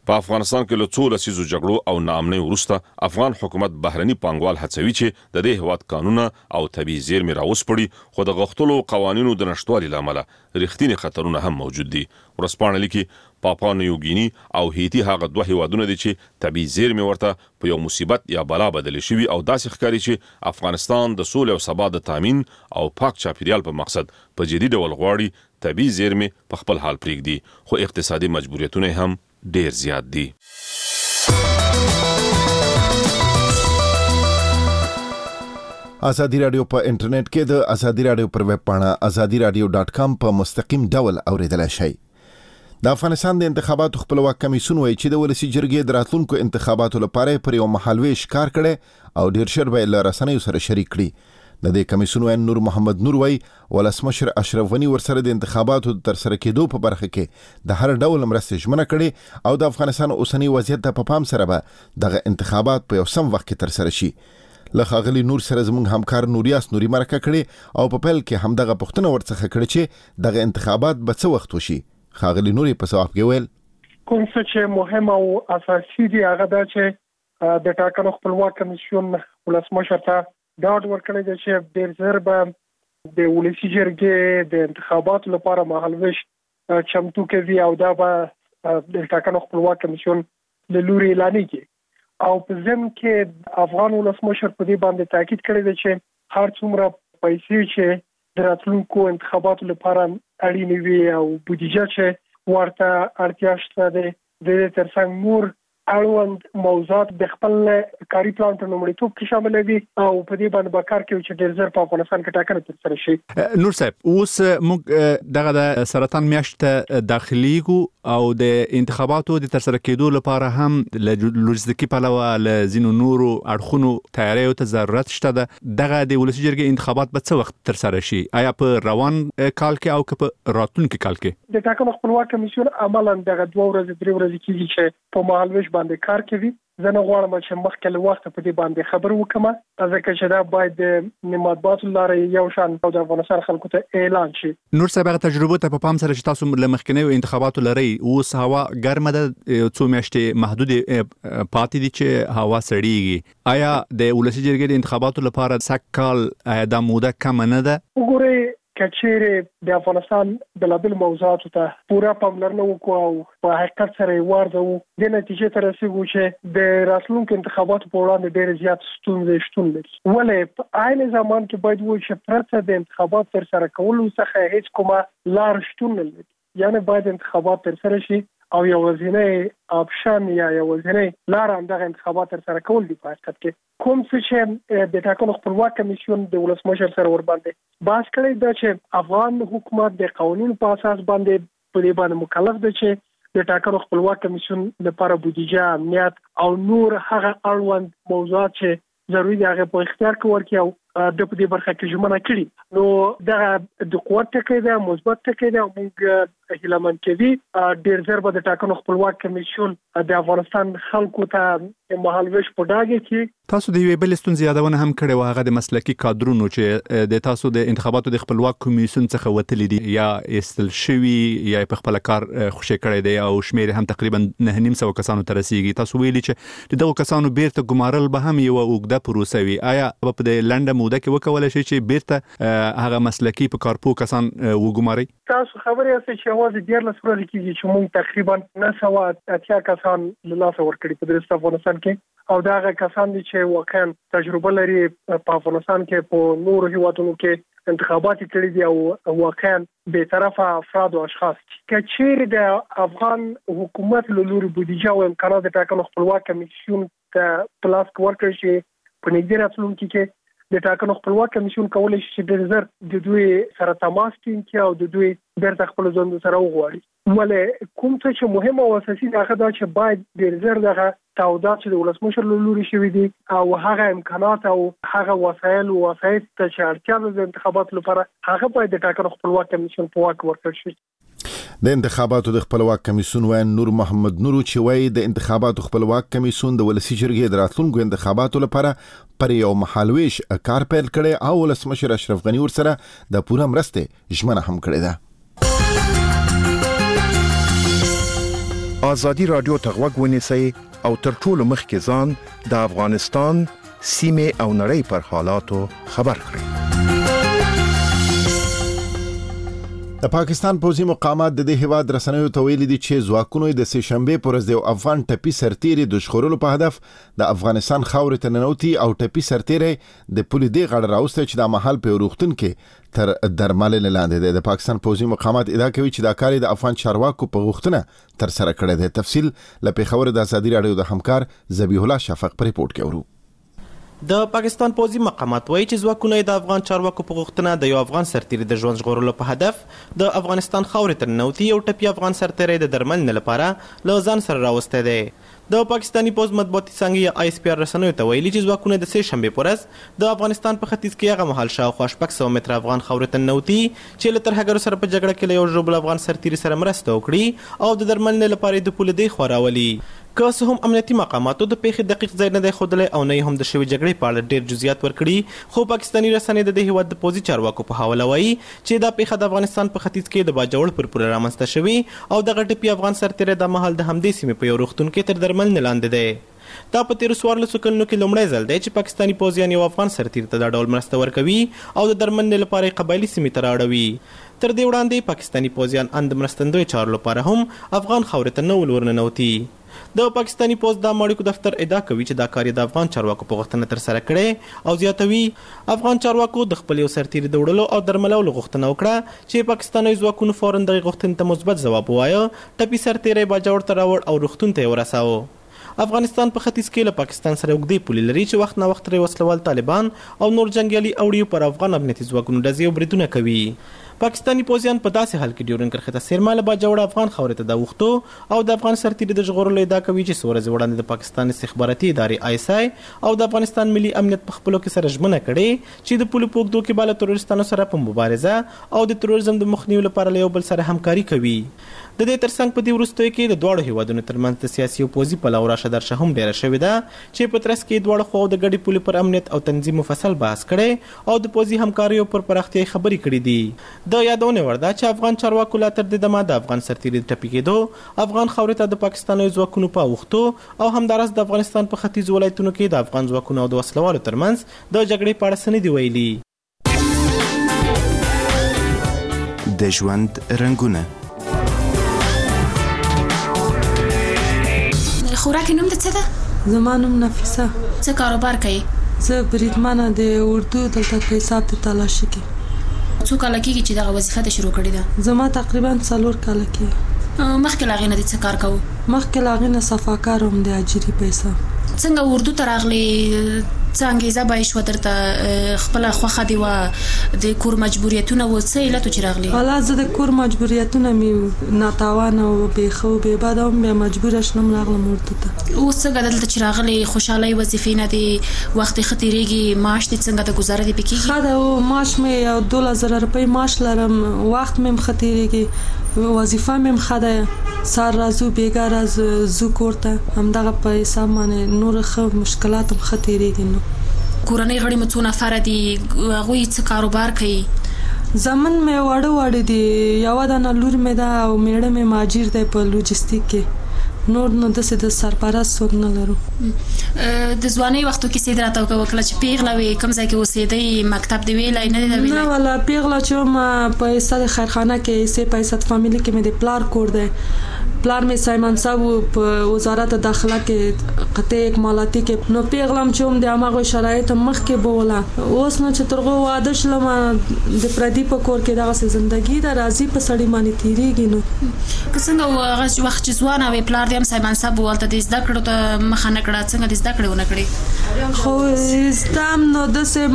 په افغانستان کې له څو لسیزو جګړو او ناامنۍ وروسته افغان حکومت بهرني پانګوال هڅوي چې د دې هیواد قانونه او طبيعي زیرمې راوسپړي، خو د غښتلو قوانینو د نشټوالي لامل رښتینی خطرونه هم موجود دي. ورسپانه لیکي پاپا نیوګینی او هیتی هغه دوه هیوادونه دي چې طبيعي زیرمې ورته په یو مصیبت یا بلا بدل شي او داسې ښکاري چې افغانستان د سولې او ثبات د تامین او پاک چاپیریال په مقصد په جدي ډول غواړي طبيعي زیرمې په خپل حال پرېږدي، خو اقتصادي مجبوریتونه هم ډیر زیات دي. ازادي رادیو په انټرنیټ کې د ازادي رادیو پر ویب پاڼه ازادي رادیو ډاټ کام په مستقیم ډول اوریدلای شئ. د افغانستان د انتخاباتو خپلواک کمیسیون وایي چې د ولسی جرګې د راتلونکو انتخاباتو لپاره پر یو مهالویش کار کړي او ډیر شر به له رسنیو سره شریک کړي. د دې کمیسیون وایي نور محمد نور وایي ولسمشر اشرف غنی ورسره د انتخاباتو تر سره کېدو په برخه کې د هر ډول مرستې ژمنه کړي او د افغانستان اوسنی وضعیت ته په پام سره به دغه انتخابات په یو سم وخت کې تر سره شي. له ښاغلي نور سره زموږ همکار نوریاس نوري مرکه کړي او په پیل کې هم دغه پوښتنه ورڅخه کړي چې دغه انتخابات به څه وخت وشي. ښاغلي نوري په ځواب کې ویل کوم څه چې مهم او اساسي دي هغه دا چې د ټاکنو خپلواک کمیسیون ولسمشر ته ډاډ ورکړی دی چې ډېر ژر به د ولسی جرګې د انتخاباتو لپاره مهالویش چمتو کوي او دا به د ټاکنو خپلواک کمیسیون له لوري اعلانېږي. او په ضمن کې افغان ولسمشر په دې باندې تاکید کړی دی چې هر څومره پیسې چې د راتلونکو انتخاباتو لپاره اړینې وي او بودیجه چې ورته اړتیا شته ده د دې ترڅنګ نور اړوند موضوعات د خپل کاري پلان په لومړیتوب کې شامل دي او په دې باندې به کار کوي چې ډېر ژر په افغانستان کې ټاکنې ترسره شي. نور صاحب اوس موږ دغه د سرطان میاشت داخليګو او د انتخاباتو د ترسره کېدو لپاره هم له لوجستیکي پلوه له زینو نورو اړخونو تیاریو ته ضرورت شته ده. دغه د ولسی جرګې انتخابات به څه وخت ترسره شي؟ آیا په روان کال کې او که په راتلونکي کال کې؟ د ټاکنو خپلواک کمیسیون عملاً دغه دوه ورځې درې ورځې کېږي چې په مهالویش باندې کار کوي. زه نه غواړم چې مخکې له وخته په دې باندې خبر وکم ځکه چې دا باید د مطبوعاتو لارې یو شان او د افغانستان خلکو ته اعلان شي. نور صاحب هغه تجربه ته په پام سره چې تاسو له مخکنیو انتخاباتو لري اوس هوا ګرمه ده څو میاشتې محدود پاتې دي چې هوا سړیږي. آیا د ولسی جرګې د انتخاباتو لپاره سږ کال دا موده کم نه ده؟ وګورئ کچېره د افغانستان بلابل موضوعاتو ته پوره پاملرنه وکړو او په حقیقت سره ورته د نتیجې تر رسیدو چې د راتلونکو انتخاباتو په وړاندې ډېر زیات ستونزې شتون لري. ولې په عین زمان کې باید وایي چې پرته د انتخابات تر سره کولو څخه هیڅ کومه لار شتون نه لري. یعنی باید انتخابات تر سره شي او یو ځینې اپشن یا یو ځینې لار هم دغه انتخابات تر سره کول دي. په حقیقت کې کوم څه چې د ټاکنو خپلواک کمیسیون د ولسمشر سره ور باندې بحث کړی دا چې افغان حکومت د قانون په اساس باندې په دې باندې مکلف دی چې د ټاکنو خپلواک کمیسیون لپاره بودیجه، امنیت او نور هغه اړوند موضوعات چې ضروري دي هغه په اختیار کې ورکړي او د په دې برخه کې ژمنه کړي. نو دا د قوت ټکی دی، مثبت ټکی دی او موږ هیله مند کوي ډېر ژر به د ټاکنو خپلواک کمیسیون د افغانستان خلکو ته مهالویش په ډاګه کې. تاسو د یوې بلې ستونزې یادونه هم کړې وه، هغه د مسلکي کادرونو چې د تاسو د انتخاباتو د خپلواک کمیسیون څخه وتلي دي یا ایستل شوي یا په خپل کار خوشی کړی دی او شمیر هم تقریبا نه نیم سوه کسانو ته رسیږي. تاسو ویلي چې دغه کسانو بیرته ګمارل به هم یو اوږده پروسه وي. آیا په دې لنډه موده کې وکولای شي چې بیرته هغه مسلکي په کارپو کسان وګماري؟ تاسو خبرې اوسئ چې اواز ډیر لس ورځې کېږي چې موږ تقریبا نه سوه اتیا کسان له لاسه ورکړي په درسته افغانستان کې او دا هغه کسان دي چې واقعا تجربه لري په افغانستان کې په نورو هیوادونو کې انتخابات کړي دي او واقعا به طرفه افراد او اشخاص چې چیرې د افغان حکومت له لوري بودیجه او امکانات د ټاکنو خپلواک کمیسیون ته پلاس ورکړي چې په نږدې راتلونکي کې د ټاکنو خپلواک کمیسیون کولای شي چې ډېر ژر د دوی سره تماس ټینګ کړي او د دوی بیرته خپل ژوند سره وغواړي. ولې کوم څه چې مهم او اساسي هغه دا چې باید ډېر ژر دغه تعهدات چې د ولسمشر له لوري شوي دي او هغه امکانات او هغه وسایل او وسایط چې اړتیا ده د انتخاباتو لپاره هغه باید د ټاکنو خپلواک کمیسیون په واک ورکړل شي. د انتخاباتو د خپلواک کمیسیون وایي نور محمد نورو چې وایي د انتخاباتو خپلواک کمیسیون د ولسی جرګې د راتلونکو انتخاباتو لپاره پر یو مهالویش کار پیل کړي او ولسمشر اشرف غنی ورسره د پوره مرستې ژمنه هم کړې ده. ازادي رادیو ته غوږ ونیسئ او تر ټولو مخکې ځان د افغانستان سیمې او نړۍ پر حالاتو خبر کړئ. د پاکستان پوځي مقامات د دې هیواد رسنیو ته ویلي دي چې ځواکونو د سه شنبه پر ورځ د افغان ټپي سرتیري د شخړلو په هدف د افغانستان خاورې ته ننوتي او ټپي سرتیري د پولیس د غړ راوسته چې د محل په روغتون کې تر درملنې لاندې دی. د پاکستان پوځي مقامات ادعا کوي چې دا کار د افغان چارواکو په غوښتنه تر سره کړی دی. تفصیل له پیښور د ازادي رادیو د همکار ذبیح الله شفق په ریپورت کې ورو. د پاکستان پوځي مقامات وایي چې ځواکونه د افغان چارواکو په غوښتنه د یو افغان سرتیري د ژوند ژغورلو په هدف د افغانستان خاورې ته ننوتي او ټپي افغان سرتیري د درملنې لپاره له ځان سره راوستی دی. د پاکستاني پوځ مطبوعاتي څانګې یا آی اس پی آر رسنیو ته ویلي چې ځواکونه د سه شنبې په ورځ د افغانستان په ختیځ کې هغه مهال شاوخوا شپږ سوه متره افغان خاورې ته ننوتي چې له ترهګرو سره په جګړه کې له یو ژوبل افغان سرتیري سره مرسته وکړي او د درملنې لپاره یې د پولې دی خوا راولي. که څه هم امنیتي مقاماتو د پیښې دقیق ځای نه دی ښودلی او نه هم د شوې جګړې په اړه ډېر جزئیات ورکړي، خو پاکستاني رسنۍ د دې هیواد د پوځي چارواکو په حواله وایي چې دا پیښه د افغانستان په ختیځ کې د باجوړ پر پوله رامنځته شوې او دغه ټپي افغان سرتیری د مهال د همدې سیمې په یو روغتون کې تر درملنې لاندې دی. دا په تیرو څوارلسو کلونو کې لومړی ځل دی چې پاکستاني پوځیان یو افغان سرتیري ته دا ډول مرسته ورکوي او د درملنې لپاره یې قبایلي سیمې ته راوړوي. تر دې وړاندې پاکستاني پوځیان ان د مرستندوی چارو لپاره هم افغان خاورې ته نه ول ورننوتي. د پاکستاني پوځ د اړیکو دفتر ادعا کوي چې دا کار د افغان چارواکو په غوښتنه تر سره کړي او زیاتوي افغان چارواکو د خپل یو سرتیري د وړلو او درملولو غوښتنه وکړه چې پاکستاني ځواکونو فوراً دغه غوښتنې ته مثبت ځواب ووایه، ټپي سرتیری باجوړ ته راوړ او روغتون ته یې ورساوه. افغانستان په ختیځ کې له پاکستان سره اوږدې پولې لري چې وخت نه وخت ترې وسلوال طالبان او نور جنګیالي اوړي پر افغان امنیتي ځواکونو ډزې او بریدونه کوي. پاکستاني پوځیان په داسې حال کې ډیورنډ کرښې ته څیرمه له باجوړه افغان خاورې ته راوښتو او د افغان سرتیري د ژغورلو ادعا کوي چې څو ورځې وړاندې د پاکستان استخباراتي ادارې آی اس آی او د افغانستان ملي امنیت په خپلو کې سره ژمنه کړې چې د پولو په اوږدو کې به له تروریستانو سره په مبارزه او د تروریزم د مخنیوي لپاره له یو بل سره همکاري کوي. د دې ترڅنګ په دې وروستیو کې د دواړو هیوادونو ترمنځ د سیاسي او پوځي پلوه راشه درشه هم ډیره شوې ده چې په ترڅ کې دواړو خواو د ګډې پولې پر امنیت او تنظیم مفصل بحث کړی او د پوځي همکاریو پر پراختیا خبرې کړې دي. د یادونه وړ ده چې افغان چارواکو لا تر دې دمه د افغان سرتیري د ټپي کېدو افغان خاورې ته د پاکستاني ځواکونو په اوښتو او همداراز د افغانستان په ختیځو ولایتونو کې د افغان ځواکونو او د وسلوالو ترمنځ د جګړې په اړه څه نه دي ویلي. د ژوند رنګونه خوراک نوم د څه ده؟ زما نوم نفیسه. څه کاروبار کوي؟ زه بریدمنه د اردو دلته په حساب د تلاشي کې. څو کاله کېږي چې دغه وظیفه د شروع کړې ده؟ زما تقریبا څلور کاله کېږي. مخکې له هغې نه د څه کار کوو؟ مخکې له هغې نه صفاکار وم د اجري په حساب. څنګه اردو ته راغلې؟ څه انګېزه به یې شوه درته؟ خپله خوښه دې وه؟ د کور مجبوریتونه و؟ څه علت و چې راغلې؟ والا زه د کور مجبوریتونه مې ناتوانه و بېښه و بېباده وم، بیا مجبوره شنم راغلم اردو ته. اوس څنګه دلته چې راغلې خوشحالۍ وظیفې نه دې وخت دې ښه تېرېږي؟ معاش دې څنګه د ګزاره دې پې کېږي؟ ښه ده و، معاش مې یو دولس زره روپۍ معاش لرم، وخت مې هم ښه تېرېږي، وظیفه مې هم ښه ده، سهار راځو بېګا راځو ځو کور ته، همدغه په حساب باندې نور ښه مشکلات هم ښه تېرېږي. نو کورنۍ غړي مو څو نفره دي؟ هغوی څه کاروبار کوي؟ زمن مې واړه واړه دي، یوه دانه لور مې ده او میړه مې ماجر دی په لوجستیک کې، نور نو داسې د سرپرست څوک نه لرو. د ځوانۍ وختو کې سید راته وکړه چې پیغله وې، کوم ځای کې اوسېدی؟ مکتب دې ویلی نه دی د ویلی؟ نه والا پیغله چې وم په حصه د خیرخانه کې حصې په حصه فامیلي کې مې د پلار کور دی. پلار مې سایمن صاحب په وزارت داخله کې قطع اکمالاتی کې، نو پیغلم چې وم د هماغو شرایطو مخکې بوله. اوس نو چې تر هغو واده شلم د پردي په کور کې دغسې زندګي ده، راځي په سړي باندې تېرېږي. نو که څنګه هغه وخت چې ځوانه وې پلار دې هم سایمن صاحب هلته د زده کړو ته مخه نه کړه، څنګه د زده کړې ونه کړې؟ خو زده هم نو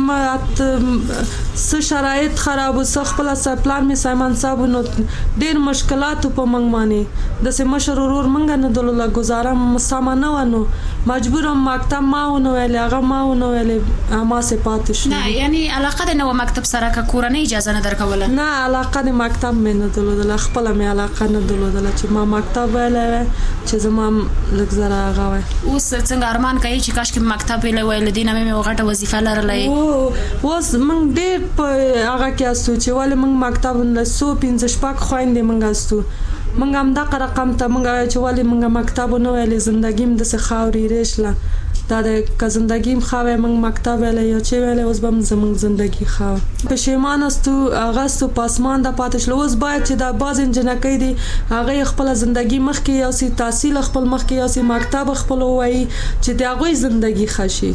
داسې څه شرایط خراب و، څه خپله پلار مې سایمن صاحب نو ډېر مشکلاتو په موږ باندې، داسې مشر ورور موږ نه درلوده، ګزاره سمه نه وه، نو مجبوره مکتب ما ونه ویلې، هغه ما ونه ویلې، هماسې پاتې شو. نه یعنې علاقه دې نه وه مکتب سره، که کورنۍ اجازه نه درکوله؟ نه علاقه د مکتب مې نه درلودله، خپله مې علاقه نه درلودله چې ما مکتب ویلی وی چې زما لږ زره هغه وی. اوس څنګه ارمان کوي چې کاشکې مکتب ویلی وی، له دې نه مې یوه غټه وظیفه لرلی؟ اوس موږ ډېر په هغه کې استو چې ولې موږ مکتب څو پنځه شپږ خویندې موږ استو، منګ هم دا رقم ته منګ چوالي منګ مکتب نو ویلې زندگیم د خاوري ریشله دا د زندگیم خو منګ مکتب ویلې یا چې ویلې اوس به زمونږ زندگی خو پښیمان استو اغاستو پاسمان د پاتش لوز باید چې د باز انجنکی دی هغه خپل زندگی مخ کې یا سي تحصیل خپل مخ کې یا سي مکتب خپل وای چې د هغه زندگی خشي.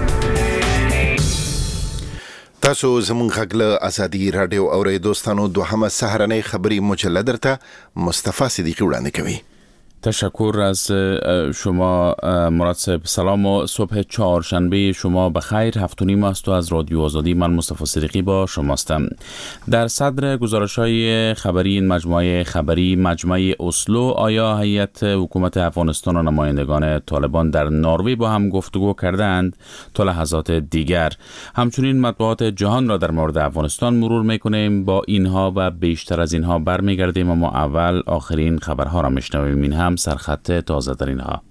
تاسو زمونږ خپل ازادي رادیو اورئ دوستانو دوهمه سهرنۍ خبری مجله درته مصطفی صدیقی وړاندې کوي. تشکر از شما مراد صاحب. سلام و صبح چهارشنبه شما بخیر. هفت و نیم است و از رادیو آزادی من مصطفی صدیقی با شماستم. در صدر گزارش‌های خبری این مجموعه خبری مجمع اسلو، آیا هیئت حکومت افغانستان و نمایندگان طالبان در نروژ با هم گفتگو کردند؟ تا لحظات دیگر همچنین مطبوعات جهان را در مورد افغانستان مرور می‌کنیم. با اینها و بیشتر از اینها برمیگردیم، اما اول آخرین خبرها را میشنویم. این هم سرخط تازه در اینها.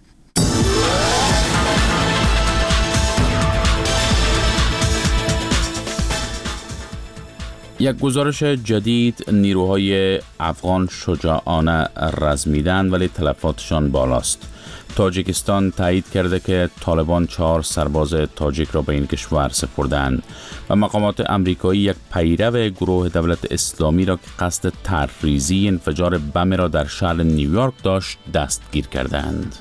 یک گزارش جدید، نیروهای افغان شجاعانه رزمیدند ولی تلفاتشان بالاست. تاجیکستان تایید کرده که طالبان چهار سرباز تاجیک را به این کشور سپردند و مقامات امریکایی یک پیرو گروه دولت اسلامی را که قصد طرح‌ریزی انفجار بم را در شهر نیویورک داشت دستگیر کردند.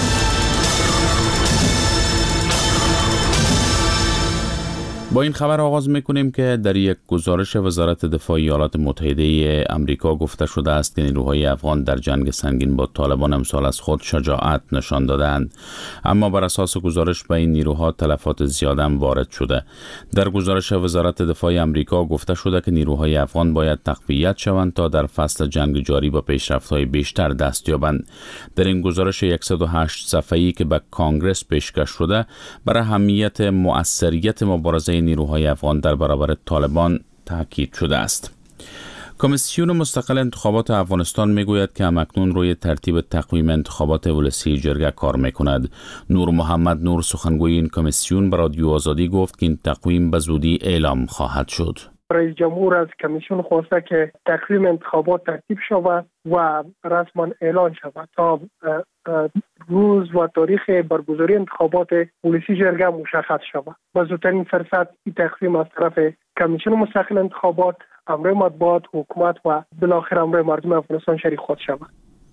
با این خبر آغاز میکنیم که در یک گزارش وزارت دفاع ایالات متحده امریکا گفته شده است که نیروهای افغان در جنگ سنگین با طالبان امسال از خود شجاعت نشان دادند، اما بر اساس گزارش به این نیروها تلفات زیاد هم وارد شده. در گزارش وزارت دفاع امریکا گفته شده که نیروهای افغان باید تقویت شوند تا در فصل جنگ جاری با پیشرفت‌های بیشتر دست یابند. در این گزارش صد و هشت صفحه‌ای که به کانگرس پیشکش شده بر اهمیت مؤثریت مبارزه نیروهای افغان در برابر طالبان تاکید شده است. کمیسیون مستقل انتخابات افغانستان میگوید که همکنون روی ترتیب تقویم انتخابات ولسی جرگه کار میکند. نور محمد نور سخنگوی این کمیسیون به رادیو آزادی گفت که این تقویم به زودی اعلام خواهد شد. رئیس جمهور از کمیسیون خواسته که تقویم انتخابات ترتیب شود و رسما اعلان شود تا روز و تاریخ برگزاری انتخابات ولسی جرگه مشخص شود. با زودترین فرصت این تقویم از طرف کمیسیون مستقل انتخابات، امر مطبوعات، حکومت و بالاخره امر مردم افغانستان شریک خود شود.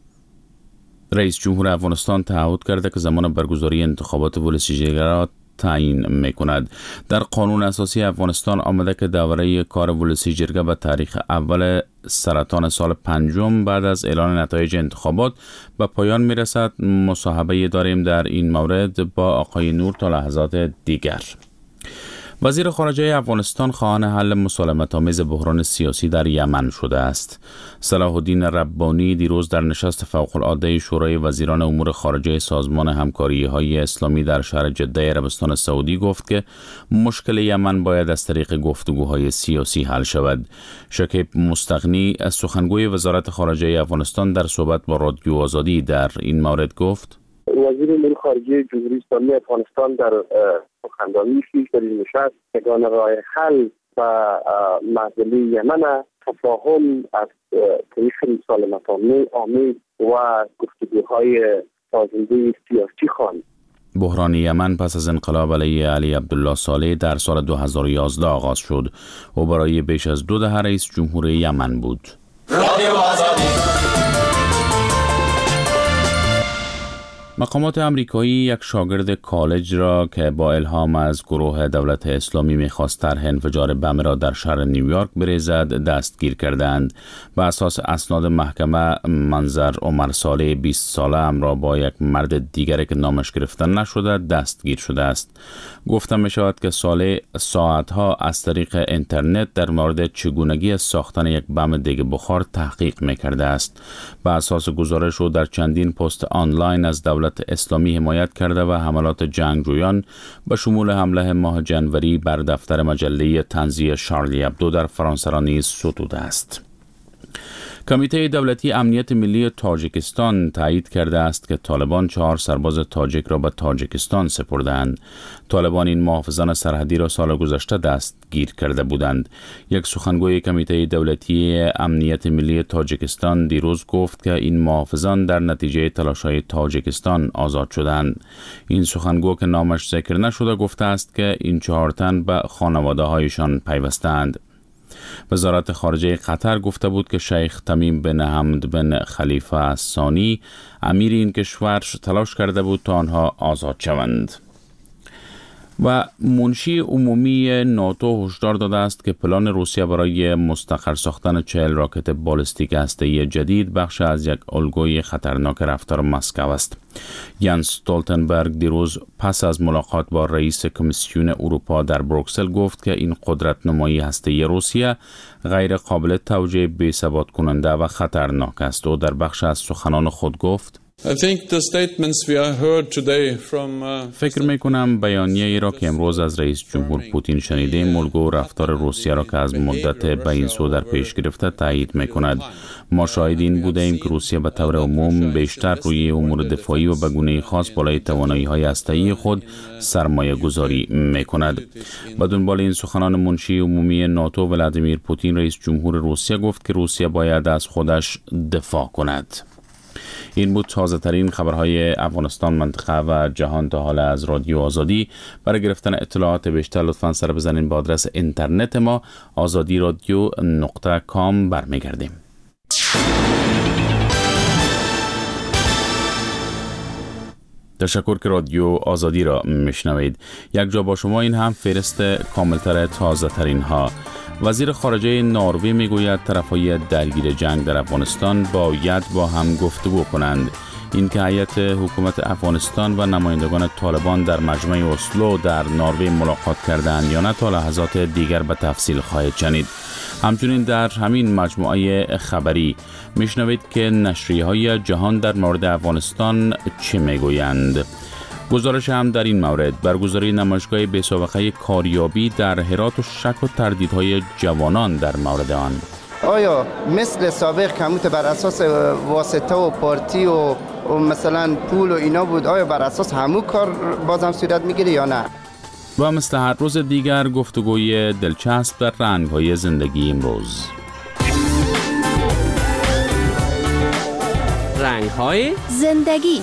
رئیس جمهور افغانستان تعهد کرده که زمان برگزاری انتخابات ولسی جرگه را تعیین میکند. در قانون اساسی افغانستان آمده که دوره کار ولسی جرگه به تاریخ اول سرطان سال پنجم بعد از اعلان نتایج انتخابات به پایان میرسد. مصاحبه داریم در این مورد با آقای نور تا لحظات دیگر. وزیر خارجه افغانستان خواهان حل مسالمت‌آمیز بحران سیاسی در یمن شده است. صلاح الدین ربانی دیروز در نشست فوق‌العاده شورای وزیران امور خارجه سازمان همکاری‌های اسلامی در شهر جده عربستان سعودی گفت که مشکل یمن باید از طریق گفتگوهای سیاسی حل شود. شکیب مستغنی از سخنگوی وزارت خارجه افغانستان در صحبت با رادیو آزادی در این مورد گفت: وزیر امور خارجه جمهوری اسلامی افغانستان در سخنرانی خویش در این نشست یگانه راه حل و مسئله یمن تفاهم از طریق مسالمت‌آمیز و گفتگوهای سازنده سیاسی خواند. بحران یمن پس از انقلاب علیه علی عبدالله صالح در سال دو هزار و یازده آغاز شد و برای بیش از دو دهه رئیس جمهور یمن بود. رادیو آزادی. مقامات امریکایی یک شاگرد کالج را که با الهام از گروه دولت اسلامی می‌خواست طرح انفجار بم را در شهر نیویورک بریزد دستگیر کردند. بر اساس اسناد محکمه، منظر عمر صالح بیست ساله ام را با یک مرد دیگری که نامش گرفته نشده دستگیر شده است. گفته می شود که صالح ساعتها از طریق اینترنت در مورد چگونگی ساختن یک بم دیگ بخار تحقیق می‌کرده است. بر اساس گزارش او در چندین پست آنلاین از دولت اسلامی حمایت کرده و حملات جنگجویان به شمول حمله ماه جنوری بر دفتر مجله طنزی شارلی ابدو در فرانسه را نیز ستوده است. کمیته دولتی امنیت ملی تاجیکستان تایید کرده است که طالبان چهار سرباز تاجیک را به تاجیکستان سپردند. طالبان این محافظان سرحدی را سال گذشته دستگیر کرده بودند. یک سخنگوی کمیته دولتی امنیت ملی تاجیکستان دیروز گفت که این محافظان در نتیجه تلاش‌های تاجیکستان آزاد شدند. این سخنگو که نامش ذکر نشده گفته است که این چهار تن به خانواده‌هایشان پیوستند. وزارت خارجه قطر گفته بود که شیخ تمیم بن حمد بن خلیفه الثانی امیر این کشور تلاش کرده بود تا آنها آزاد شوند. و منشی عمومی ناتو هشدار داده است که پلان روسیه برای مستقر ساختن چهل راکت بالستیک هسته‌ای جدید بخش از یک الگوی خطرناک رفتار مسکو است. یانس استولتنبرگ دیروز پس از ملاقات با رئیس کمیسیون اروپا در بروکسل گفت که این قدرت نمایی هسته‌ای روسیه غیر قابل توجیه، بی‌ثبات کننده و خطرناک است. او در بخش از سخنان خود گفت: فکر می کنم بیانیه ای را که امروز از رئیس جمهور پوتین شنیدیم الگو رفتار روسیه را که از مدت به این سو در پیش گرفته تایید می کند. ما شاهدین بوده ایم که روسیه به طور عموم بیشتر روی امور دفاعی و به گونه خاص بالای توانایی های هسته‌ای خود سرمایه گذاری می کند. با دنبال این سخنان منشی عمومی ناتو ولادیمیر پوتین رئیس جمهور روسیه گفت که روسیه باید از خودش دفاع کند. این بود تازه ترین خبرهای افغانستان، منطقه و جهان تا حالا از رادیو آزادی. برای گرفتن اطلاعات بیشتر لطفاً سر بزنین به آدرس اینترنت ما آزادی رادیو نقطه کام. برمیگردیم. تشکر که رادیو آزادی را میشنوید. یک جا با شما این هم فهرست کاملتر تازه ترین ها. وزیر خارجه نروژ میگوید طرفهای درگیر جنگ در افغانستان باید با هم گفتگو کنند. این که هیئت حکومت افغانستان و نمایندگان طالبان در مجمع اسلو در نروژ ملاقات کردند یا نه تا لحظات دیگر به تفصیل خواهید شنید. همچنین در همین مجموعه خبری میشنوید که نشریه‌های جهان در مورد افغانستان چه میگویند. گزارش هم در این مورد برگزاری نمایشگاه بی‌سابقه کاریابی در هرات و شک و تردیدهای جوانان در مورد آن. آیا مثل سابق کموت بر اساس واسطه و پارتی و, و مثلا پول و اینا بود، آیا بر اساس همون کار بازم صورت میگیره یا نه؟ و مثل هر روز دیگر گفتگوی دلچسب در رنگ‌های زندگی امروز. رنگ‌های زندگی.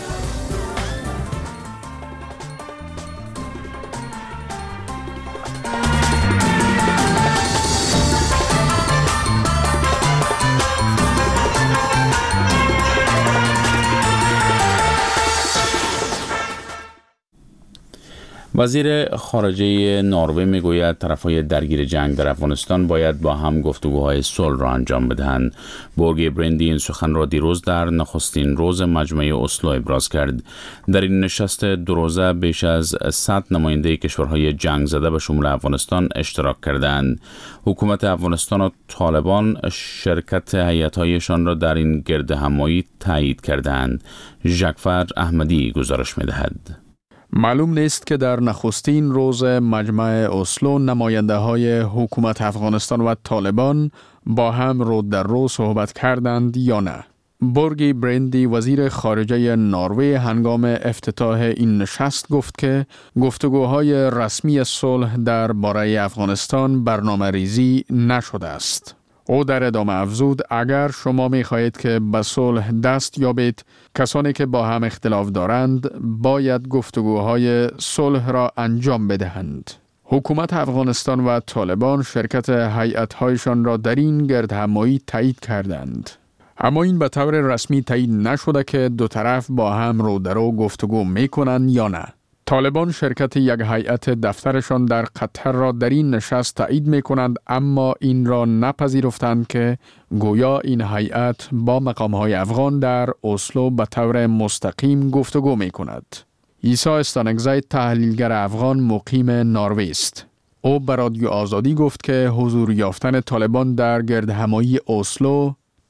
وزیر خارجه نروژ میگوید طرفهای درگیر جنگ در افغانستان باید با هم گفتگوهای صلح را انجام بدهند. بورگ برندی این سخن را دیروز در نخستین روز مجمع اسلو ابراز کرد. در این نشست دو روزه بیش از صد نماینده کشورهای جنگ زده به شمول افغانستان اشتراک کردند. حکومت افغانستان و طالبان شرکت هیئت‌هایشان را در این گرد همایی تایید کردند. ژکفر احمدی گزارش می‌دهد. معلوم نیست که در نخستین روز مجمع اسلو نماینده های حکومت افغانستان و طالبان با هم رو در رو صحبت کردند یا نه. بورگ برندی وزیر خارجه نروژ هنگام افتتاح این نشست گفت که گفتگوهای رسمی صلح در باره افغانستان برنامه ریزی نشده است. او در ادامه افزود اگر شما می خواهید که به صلح دست یابید، کسانی که با هم اختلاف دارند باید گفتگوهای صلح را انجام بدهند. حکومت افغانستان و طالبان شرکت هیئت‌هایشان را در این گرد همایی تایید کردند. اما این به طور رسمی تایید نشده که دو طرف با هم رو در رو گفتگو می کنند یا نه. طالبان شرکت یک هیئت دفترشان در قطر را در این نشست تایید می کنند، اما این را نپذیرفتند که گویا این هیئت با مقام‌های افغان در اسلو به طور مستقیم گفتگو می کند. عیسی استانگزی تحلیلگر افغان مقیم نروژ است. او به رادیو آزادی گفت که حضور یافتن طالبان در گرد همایی اسلو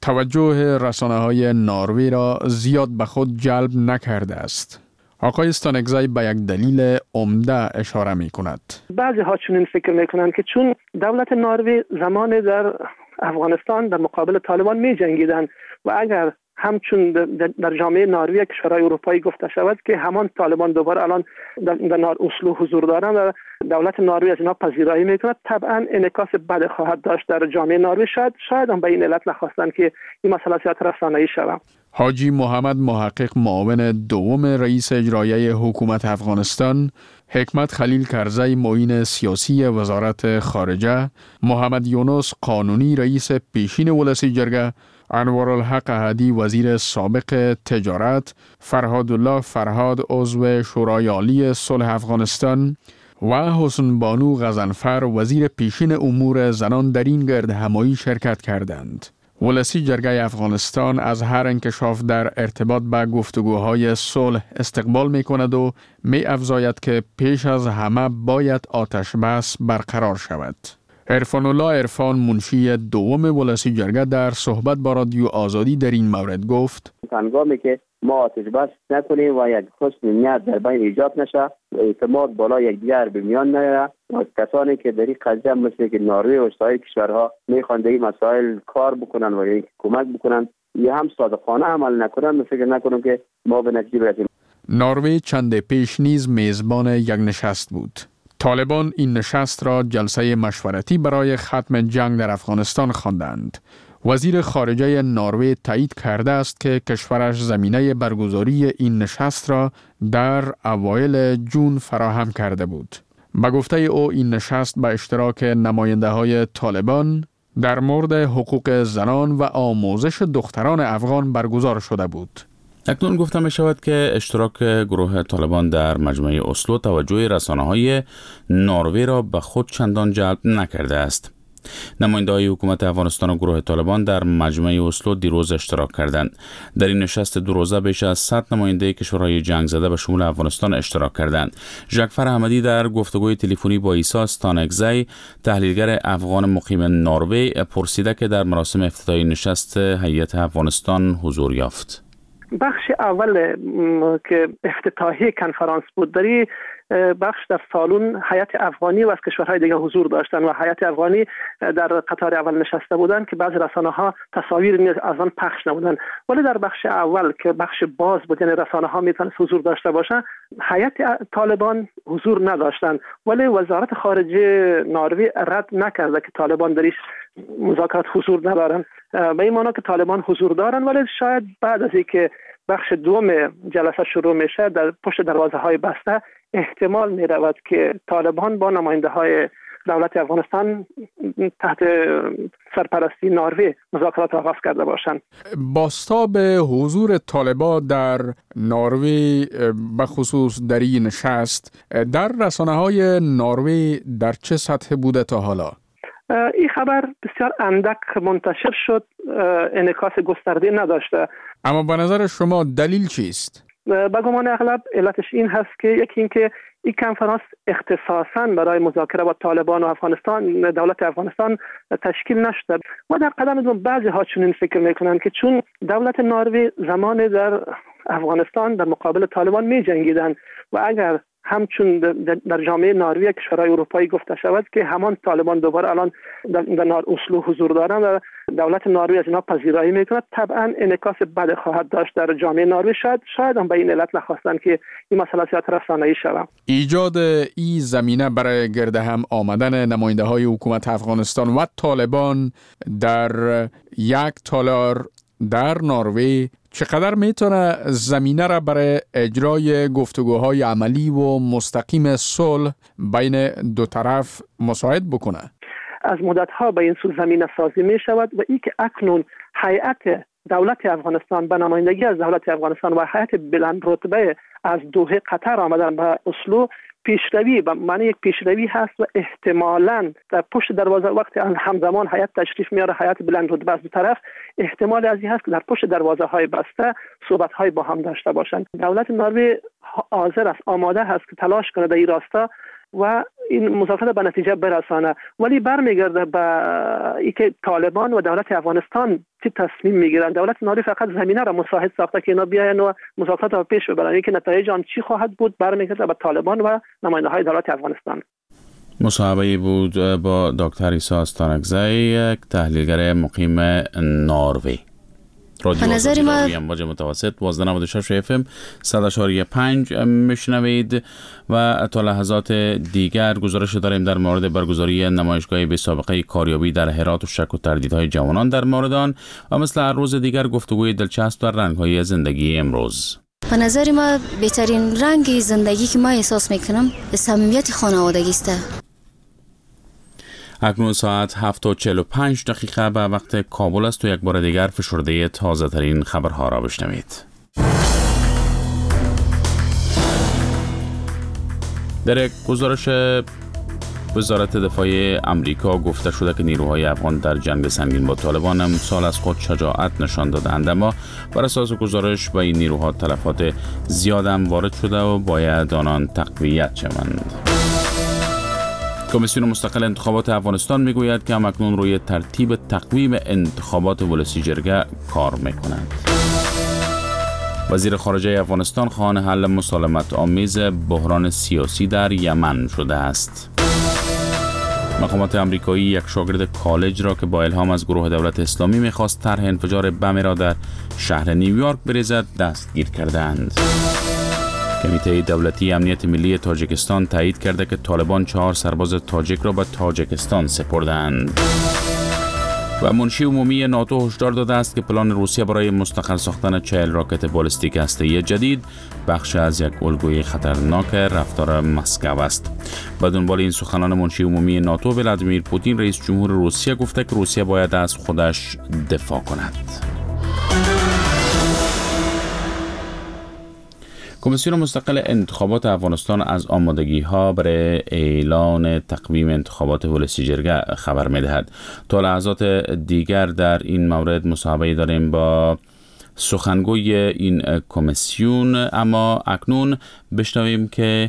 توجه رسانه‌های نروژ را زیاد به خود جلب نکرده است. آقای استانگزی به یک دلیل عمده اشاره می کند. بعضی ها چون این فکر می کنند که چون دولت نروژ زمان در افغانستان در مقابل طالبان می جنگیدند و اگر همچون در جامعه نروژ کشورهای اروپایی گفته شود که همان طالبان دوباره الان در نار اسلو حضور دارند و دولت نروژ از اینا پذیرایی میکند، طبعا انعکاس بد خواهد داشت در جامعه نروژ. شاید شاید هم به این علت نخواستند که این مسئله صورت رسانه‌ای شود. حاجی محمد محقق، معاون دوم رئیس اجرایی حکومت افغانستان، حکمت خلیل کرزی، معین سیاسی وزارت خارجه، محمد یونس قانونی، رئیس پیشین ولسی جرگه، انوارالحق احدی، وزیر سابق تجارت، فرهادالله فرهاد، عضو شورای عالی صلح افغانستان و حسن بانو غضنفر، وزیر پیشین امور زنان در این گرد همایی شرکت کردند. ولسی جرگه افغانستان از هر انکشاف در ارتباط به گفتگوهای صلح استقبال می کند و می افزاید که پیش از همه باید آتش بس برقرار شود. عرفان الله عرفان، منشی دوم ولسی جرگه، در صحبت با رادیو آزادی در این مورد گفت: هنگامی که ما آتش بس نکنیم و یک حسن نیت در بین ایجاد نشه، اعتماد بالا یکدیگر به میان نیاره و کسانی که در این قضیه مثل که نروژ و سایر کشورها میخوان در این مسائل کار بکنن و یک کمک بکنن یا هم صادقانه عمل نکنن، فکر نکنم که ما به نتیجه برسیم. نروژ چند پیش نیز میزبان یک نشست بود. طالبان این نشست را جلسه مشورتی برای ختم جنگ در افغانستان خواندند. وزیر خارجه نروژ تایید کرده است که کشورش زمینه برگزاری این نشست را در اوایل جون فراهم کرده بود. به گفته او این نشست به اشتراک نماینده های طالبان در مورد حقوق زنان و آموزش دختران افغان برگزار شده بود. اکنون گفته می شود که اشتراک گروه طالبان در مجمع اسلو توجه رسانه‌های نروژ را به خود چندان جلب نکرده است. نماینده‌های حکومت افغانستان و گروه طالبان در مجمع اسلو دیروز اشتراک کردند. در این نشست دو روزه بیش از صد نماینده کشورهای جنگ زده به شمول افغانستان اشتراک کردند. ژاکفر احمدی در گفتگوی تلفنی با عیسی استانکزی، تحلیلگر افغان مقیم نروژ، پرسیده که در مراسم افتتاحیه نشست هیئت افغانستان حضور یافت. بخش اول که افتتاحیه کنفرانس بود، در بخش در سالن هیئت افغانی و از کشورهای دیگر حضور داشتند و هیئت افغانی در قطار اول نشسته بودند که بعضی رسانه‌ها تصاویر از آن پخش نمودند، ولی در بخش اول که بخش باز بود، یعنی رسانه‌ها میتونست حضور داشته باشند، هیئت طالبان حضور نداشتند، ولی وزارت خارجه نروژ رد نکرده که طالبان در مذاکرات حضور ندارند. به این معنی که طالبان حضور دارند، ولی شاید بعد از اینکه بخش دوم جلسه شروع میشه در پشت دروازه های بسته احتمال می رود که طالبان با نماینده های دولت افغانستان تحت سرپرستی نروژ مذاکرات آغاز کرده باشند. بازتاب حضور طالبان در نروژ به خصوص در این نشست در رسانه‌های نروژ در چه سطح بوده تا حالا؟ این خبر بسیار اندک منتشر شد، انعکاس گسترده نداشته. اما به نظر شما دلیل چیست؟ به گمان اغلب علتش این هست که یکی اینکه این کنفرانس اختصاصاً برای مذاکره با طالبان و افغانستان دولت افغانستان تشکیل نشده و در قدم دوم بعضی ها چنین فکر میکنند که چون دولت نروژ زمان در افغانستان در مقابل طالبان می جنگیدند و اگر همچون در جامعه نروژ کشورهای اروپایی گفته شود که همان طالبان دوباره الان در نار اسلو حضور دارند و دولت نروژ از اینا پذیرایی میکند، طبعا انعکاس بد خواهد داشت در جامعه نروژ. شاید شاید هم به این علت نخواستند که این مسئله صورت رسانه‌ای شود. ایجاد این زمینه برای گرد هم آمدن نماینده های حکومت افغانستان و طالبان در یک تالار در نروژ چقدر میتونه زمینه را برای اجرای گفتگوهای عملی و مستقیم صلح بین دو طرف مساعد بکنه؟ از مدتها به این سو زمینه سازی می شود و این که اکنون هیئت دولت افغانستان به نمایندگی از دولت افغانستان و هیئت بلند رتبه از دوحه قطر آمدن به اسلو پیشروی به معنی یک پیشروی هست و احتمالاً در پشت دروازه وقتی همزمان هیئت تشریف میاره، هیئت بلند رتبه از دو طرف، احتمال از این هست که در پشت دروازه های بسته صحبت های با هم داشته باشند. دولت نروژ حاضر است، آماده هست که تلاش کنه در این راستا و این مذاکرات به نتیجه برسانه، ولی برمیگرده به اینکه طالبان و دولت افغانستان چه تصمیم میگیرن. دولت نروژ فقط زمینه را مساعد ساخته که اینا بیاین و مذاکرات را پیش ببرن، اینکه نتایج آن چی خواهد بود برمیگرده به طالبان و نماینده های دولت افغانستان. مصاحبه بود با دکتر عیسی استانکزی، یک تحلیلگر مقیم نروژ. رادیو آزادی روی امواج متوسط دوازده و نود و شش اف ام صد و چهار و پنج میشنوید و تا لحظات دیگر گزارش داریم در مورد برگزاری نمایشگاه بی سابقه کاریابی در هرات و شک و تردیدهای جوانان در مورد آن و مثل هر روز دیگر گفتگوی دلچسب در رنگ‌های زندگی امروز. به نظر ما بهترین رنگ زندگی که ما احساس میکنم صمیمیت خانوادگی است. اکنون ساعت هفت و چهل و پنج دقیقه به وقت کابل است و یک بار دیگر فشرده تازه ترین خبرها را بشنوید. در یک گزارش وزارت دفاع آمریکا گفته شده که نیروهای افغان در جنگ سنگین با طالبان امسال از خود شجاعت نشان دادند، اما بر اساس گزارش به این نیروها تلفات زیاد هم وارد شده و باید آنان تقویت شوند. کمیسیون مستقل انتخابات افغانستان میگوید که همکنون روی ترتیب تقویم انتخابات ولسی جرگه کار میکند. وزیر خارجه افغانستان خواهان حل مسالمت آمیز بحران سیاسی در یمن شده است. مقامات آمریکایی یک شاگرد کالج را که با الهام از گروه دولت اسلامی میخواست طرح انفجار بم را در شهر نیویورک بریزد دستگیر کردند. کمیته دولتی امنیت ملی تاجیکستان تایید کرده که طالبان چهار سرباز تاجیک را به تاجیکستان سپردند. و منشی عمومی ناتو هشدار داده است که پلان روسیه برای مستقر ساختن چهل راکت بالستیک هسته‌ای جدید بخش از یک الگوی خطرناک رفتار مسکو است. به دنبال این سخنان منشی عمومی ناتو، ولادیمیر پوتین رئیس جمهور روسیه گفته که روسیه باید از خودش دفاع کند. کمیسیون مستقل انتخابات افغانستان از آمادگی‌ها برای اعلان تقویم انتخابات ولسی جرگه خبر می‌دهد. تا لحظات دیگر در این مورد مصاحبه داریم با سخنگوی این کمیسیون، اما اکنون بشنویم که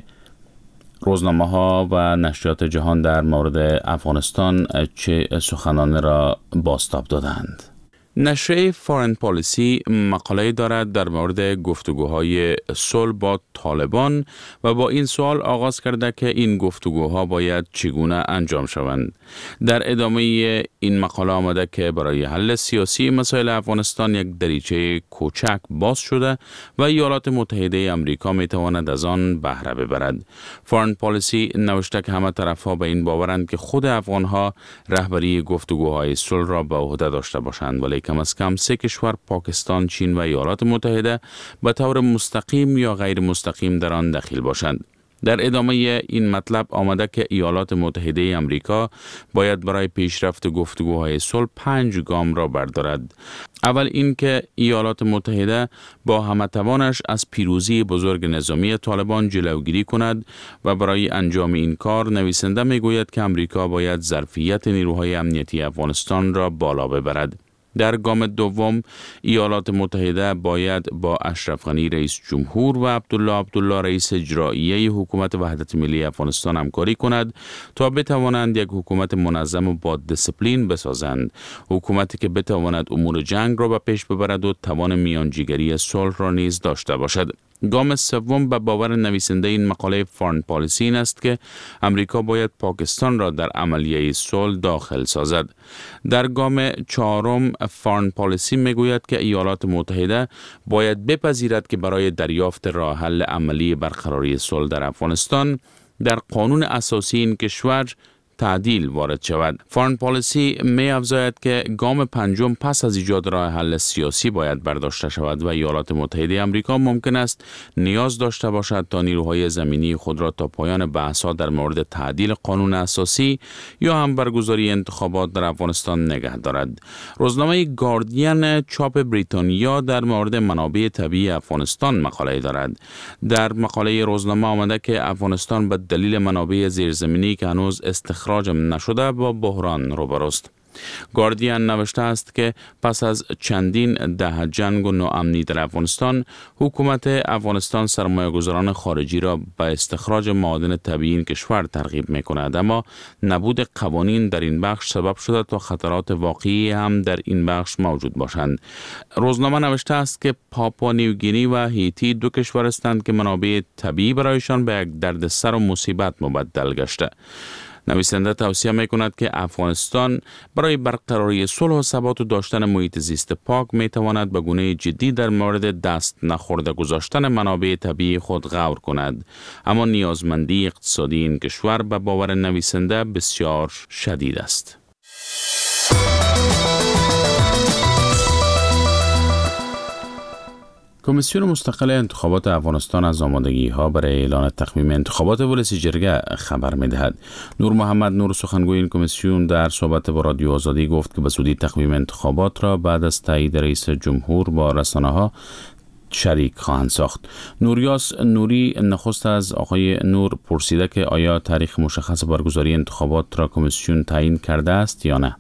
روزنامه‌ها و نشریات جهان در مورد افغانستان چه سخنان را بازتاب دادند. نشریه فارن پالیسی مقاله دارد در مورد گفتگوهای صلح با طالبان و با این سوال آغاز کرده که این گفتگوها باید چگونه انجام شوند. در ادامه این مقاله آمده که برای حل سیاسی مسائل افغانستان یک دریچه کوچک باز شده و ایالات متحده آمریکا می تواند از آن بهره ببرد. فارن پالیسی نوشته که همه طرفها به این باورند که خود افغانها رهبری گفتگوهای صلح را به عهده داشته باشند، ولی کم از کم سه کشور پاکستان، چین و ایالات متحده به طور مستقیم یا غیر مستقیم در آن دخیل باشند. در ادامه این مطلب آمده که ایالات متحده آمریکا باید برای پیشرفت گفتگوهای صلح پنج گام را بردارد. اول این که ایالات متحده با همه توانش از پیروزی بزرگ نظامی طالبان جلوگیری کند و برای انجام این کار نویسنده میگوید که آمریکا باید ظرفیت نیروهای امنیتی افغانستان را بالا ببرد. در گام دوم ایالات متحده باید با اشرف غنی رئیس جمهور و عبدالله عبدالله رئیس اجرایی حکومت وحدت ملی افغانستان همکاری کند تا بتوانند یک حکومت منظم و با دیسیپلین بسازند، حکومتی که بتواند امور جنگ را به پیش ببرد و توان میانجیگری صلح را نیز داشته باشد. گام سوم به باور نویسنده این مقاله فارن پالیسی این است که امریکا باید پاکستان را در عملیه صلح داخل سازد. در گام چهارم فارن پالیسی میگوید که ایالات متحده باید بپذیرد که برای دریافت راه حل عملی برقراری صلح در افغانستان در قانون اساسی این کشور تعدیل وارد شود. فارن پالیسی می افزاید که گام پنجم پس از ایجاد راه حل سیاسی باید برداشته شود و ایالات متحده آمریکا ممکن است نیاز داشته باشد تا نیروهای زمینی خود را تا پایان بحث‌ها در مورد تعدیل قانون اساسی یا هم برگزاری انتخابات در افغانستان نگه دارد. روزنامه گاردین چاپ بریتانیا در مورد منابع طبیعی افغانستان مقاله دارد. در مقاله روزنامه آمده که افغانستان به دلیل منابع زیرزمینی که هنوز استخراج اخراج نشده با بحران روبروست. گاردین نوشته است که پس از چندین دهه جنگ و ناامنی در افغانستان، حکومت افغانستان سرمایه‌گذاران خارجی را به استخراج معادن طبیعی این کشور ترغیب می‌کند، اما نبود قوانین در این بخش سبب شده تا خطرات واقعی هم در این بخش موجود باشند. روزنامه نوشته است که پاپوا نیوگینی و هیتی دو کشور هستند که منابع طبیعی برایشان به یک دردسر و مصیبت مبدل گشته. نویسنده توصیه می‌کند که افغانستان برای برقراری صلح و ثبات و داشتن محیط زیست پاک می‌تواند به گونه جدی در مورد دست نخورده گذاشتن منابع طبیعی خود غور کند، اما نیازمندی اقتصادی این کشور به باور نویسنده بسیار شدید است. کمیسیون مستقل انتخابات افغانستان از آمادگی‌ها برای اعلان تقویم انتخابات ولسی جرگه خبر می‌دهد. نور محمد نور سخنگوی این کمیسیون در صحبت با رادیو آزادی گفت که به زودی تقویم انتخابات را بعد از تایید رئیس جمهور با رسانه‌ها شریک خواهند ساخت. نوریاس نوری نخست از آقای نور پرسیده که آیا تاریخ مشخص برگزاری انتخابات را کمیسیون تعیین کرده است یا نه؟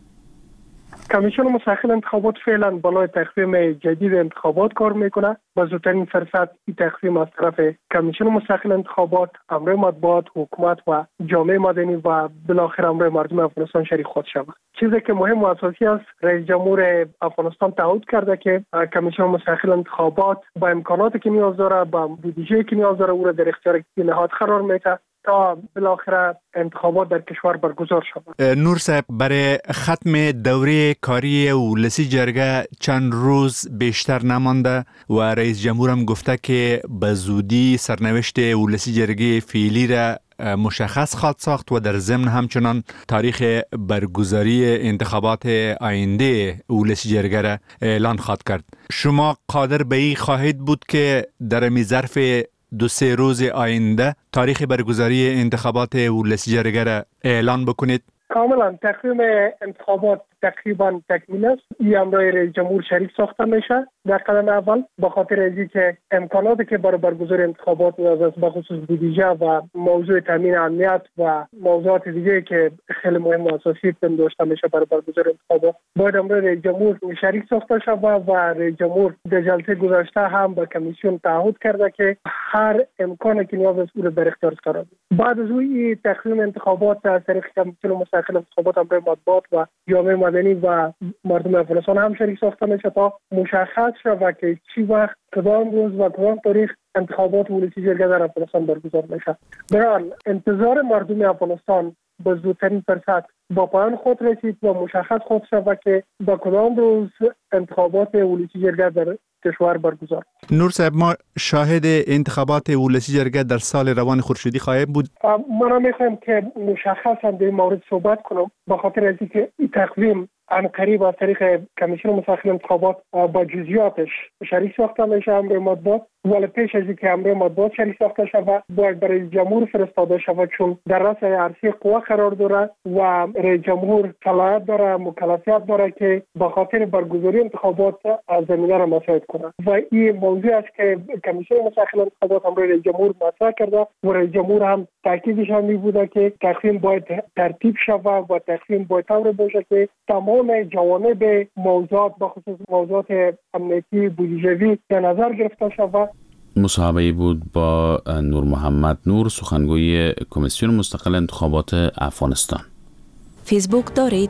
کمیسیون مستقل انتخابات فعلا بالای تقویم جدید انتخابات کار میکنه. با زودترین فرصت این تقویم از طرف کمیسیون مستقل انتخابات، امر مطبوعات، حکومت و جامعه مدنی و بالاخره امر مردم افغانستان شریک خود شود. چیزی که مهم و اساسی است، رئیس جمهور افغانستان تعهد کرده که کمیسیون مستقل انتخابات با امکاناتی که نیاز داره، با بودجه‌ای که نیاز داره، او را در اختیار نهاد قرار میده تا بالاخره انتخابات در کشور برگزار شود. نور صاحب، برای ختم دوره کاری ولسی جرگه چند روز بیشتر نمانده و رئیس جمهور هم گفته که به زودی سرنوشت ولسی جرگه فعلی را مشخص خواهد ساخت و در ضمن همچنان تاریخ برگزاری انتخابات آینده ولسی جرگه را اعلان خواهد کرد. شما قادر به این خواهید بود که در این ظرف دو سه روز آینده تاریخ برگزاری انتخابات ولسی جرگه را اعلان بکنید؟ کاملا تقویم انتخابات تقریبا تکمیل است. این امرای رئیس جمهور شریک ساخته میشه در قدم اول، به خاطر اینکه که امکاناتی که برای برگزاری انتخابات نیاز است، به خصوص بودجه و موضوع تامین امنیت و موضوعات دیگه که خیلی مهم و اساسی داشته میشه برای برگزاری انتخابات، باید امرای رئیس جمهور شریک ساخته شود و رئیس جمهور در جلسه گذشته هم به کمیسیون تعهد کرده که هر امکانی که نیاز است او را در اختیار قرار بده. بعد از اون تقویم انتخابات از طریق کمیسیون مستقل انتخابات، امر مطبوعات و جامعه مدنی و مردم افغانستان هم شریک ساخته میشه تا مشخص شود که چی وقت، کدام روز و کدام تاریخ انتخابات ولسی جرگه در افغانستان برگزار میشه. برای انتظار مردم افغانستان به زودترین فرصت با پایان خود رسید و مشخص خود شود که با کدام روز انتخابات ولسی جرگه در کشور برگزار. نور صاحب، ما شاهد انتخابات ولسی جرگه در سال روان خورشیدی خواهیم بود. من میخوایم که مشخص هم در این مورد صحبت کنم، به خاطر اینکه این تقویم عن قریب از طریق کمیسیون مستقل انتخابات با جزئیاتش شریک ساخته میشه امر مطبوعات، ولی پیش از اینکه امر مطبوعات شریک ساخته شود باید برای جمهور فرستاده شود، چون در رأس عرصه قوا قرار داره و رئیس جمهور صلاحیت داره، مکلفیت داره که به خاطر برگزاری انتخابات از زمینه را مساعد کنه و این موضوع است که کمیسیون مستقل انتخابات امر رئیس جمهور مطرح کرده و رئیس جمهور هم تاکیدش هم می بوده که تقویم باید ترتیب شود و تقویم باید طور باشه که تمام جوانب موضوعات بخصوص موضوعات امنیتی بودجه‌ای در نظر گرفته شود. مصاحبه بود با نور محمد نور، سخنگوی کمیسیون مستقل انتخابات افغانستان. فیسبوک دارید؟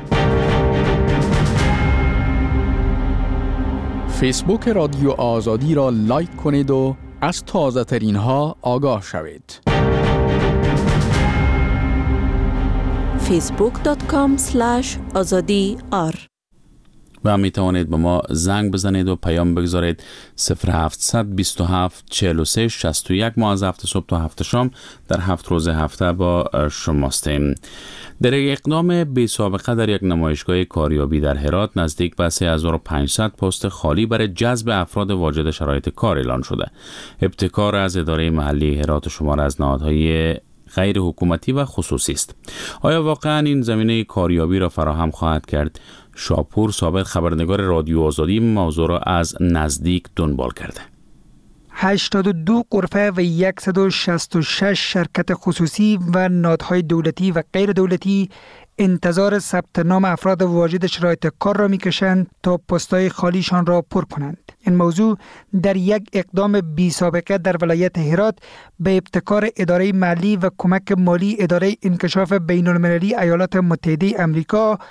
فیسبوک رادیو آزادی را لایک کنید و از تازه ترین ها آگاه شوید. فیسبوک دات کام اسلش آزادی آر. و می توانید به ما زنگ بزنید و پیام بگذارید. صفر هفتصد بیست و هفت چهل و سه شصت و یک. ما از هفت صبح تا هفت شام در هفت روز هفته با شماستیم. در یک اقدام بی سابقه در یک نمایشگاه کاریابی در هرات نزدیک به سه هزار و پانصد پست خالی برای جذب افراد واجد شرایط کار اعلان شده. ابتکار از اداره محلی هرات شمار از نهادهای غیر حکومتی و خصوصی است. آیا واقعا این زمینه کاریابی را فراهم خواهد کرد؟ شاپور سابق خبرنگار رادیو آزادی موضوع را از نزدیک دنبال کرده. هشتاد و دو غرفه و صد و شصت و شش شرکت خصوصی و نهادهای دولتی و غیر دولتی انتظار ثبت نام افراد واجد شرایط کار را می‌کشند تا پست‌های خالیشان را پر کنند. این موضوع در یک اقدام بی سابقه در ولایت هرات به ابتکار اداره مالی و کمک مالی اداره انکشاف بین‌المللی ایالات متحده آمریکا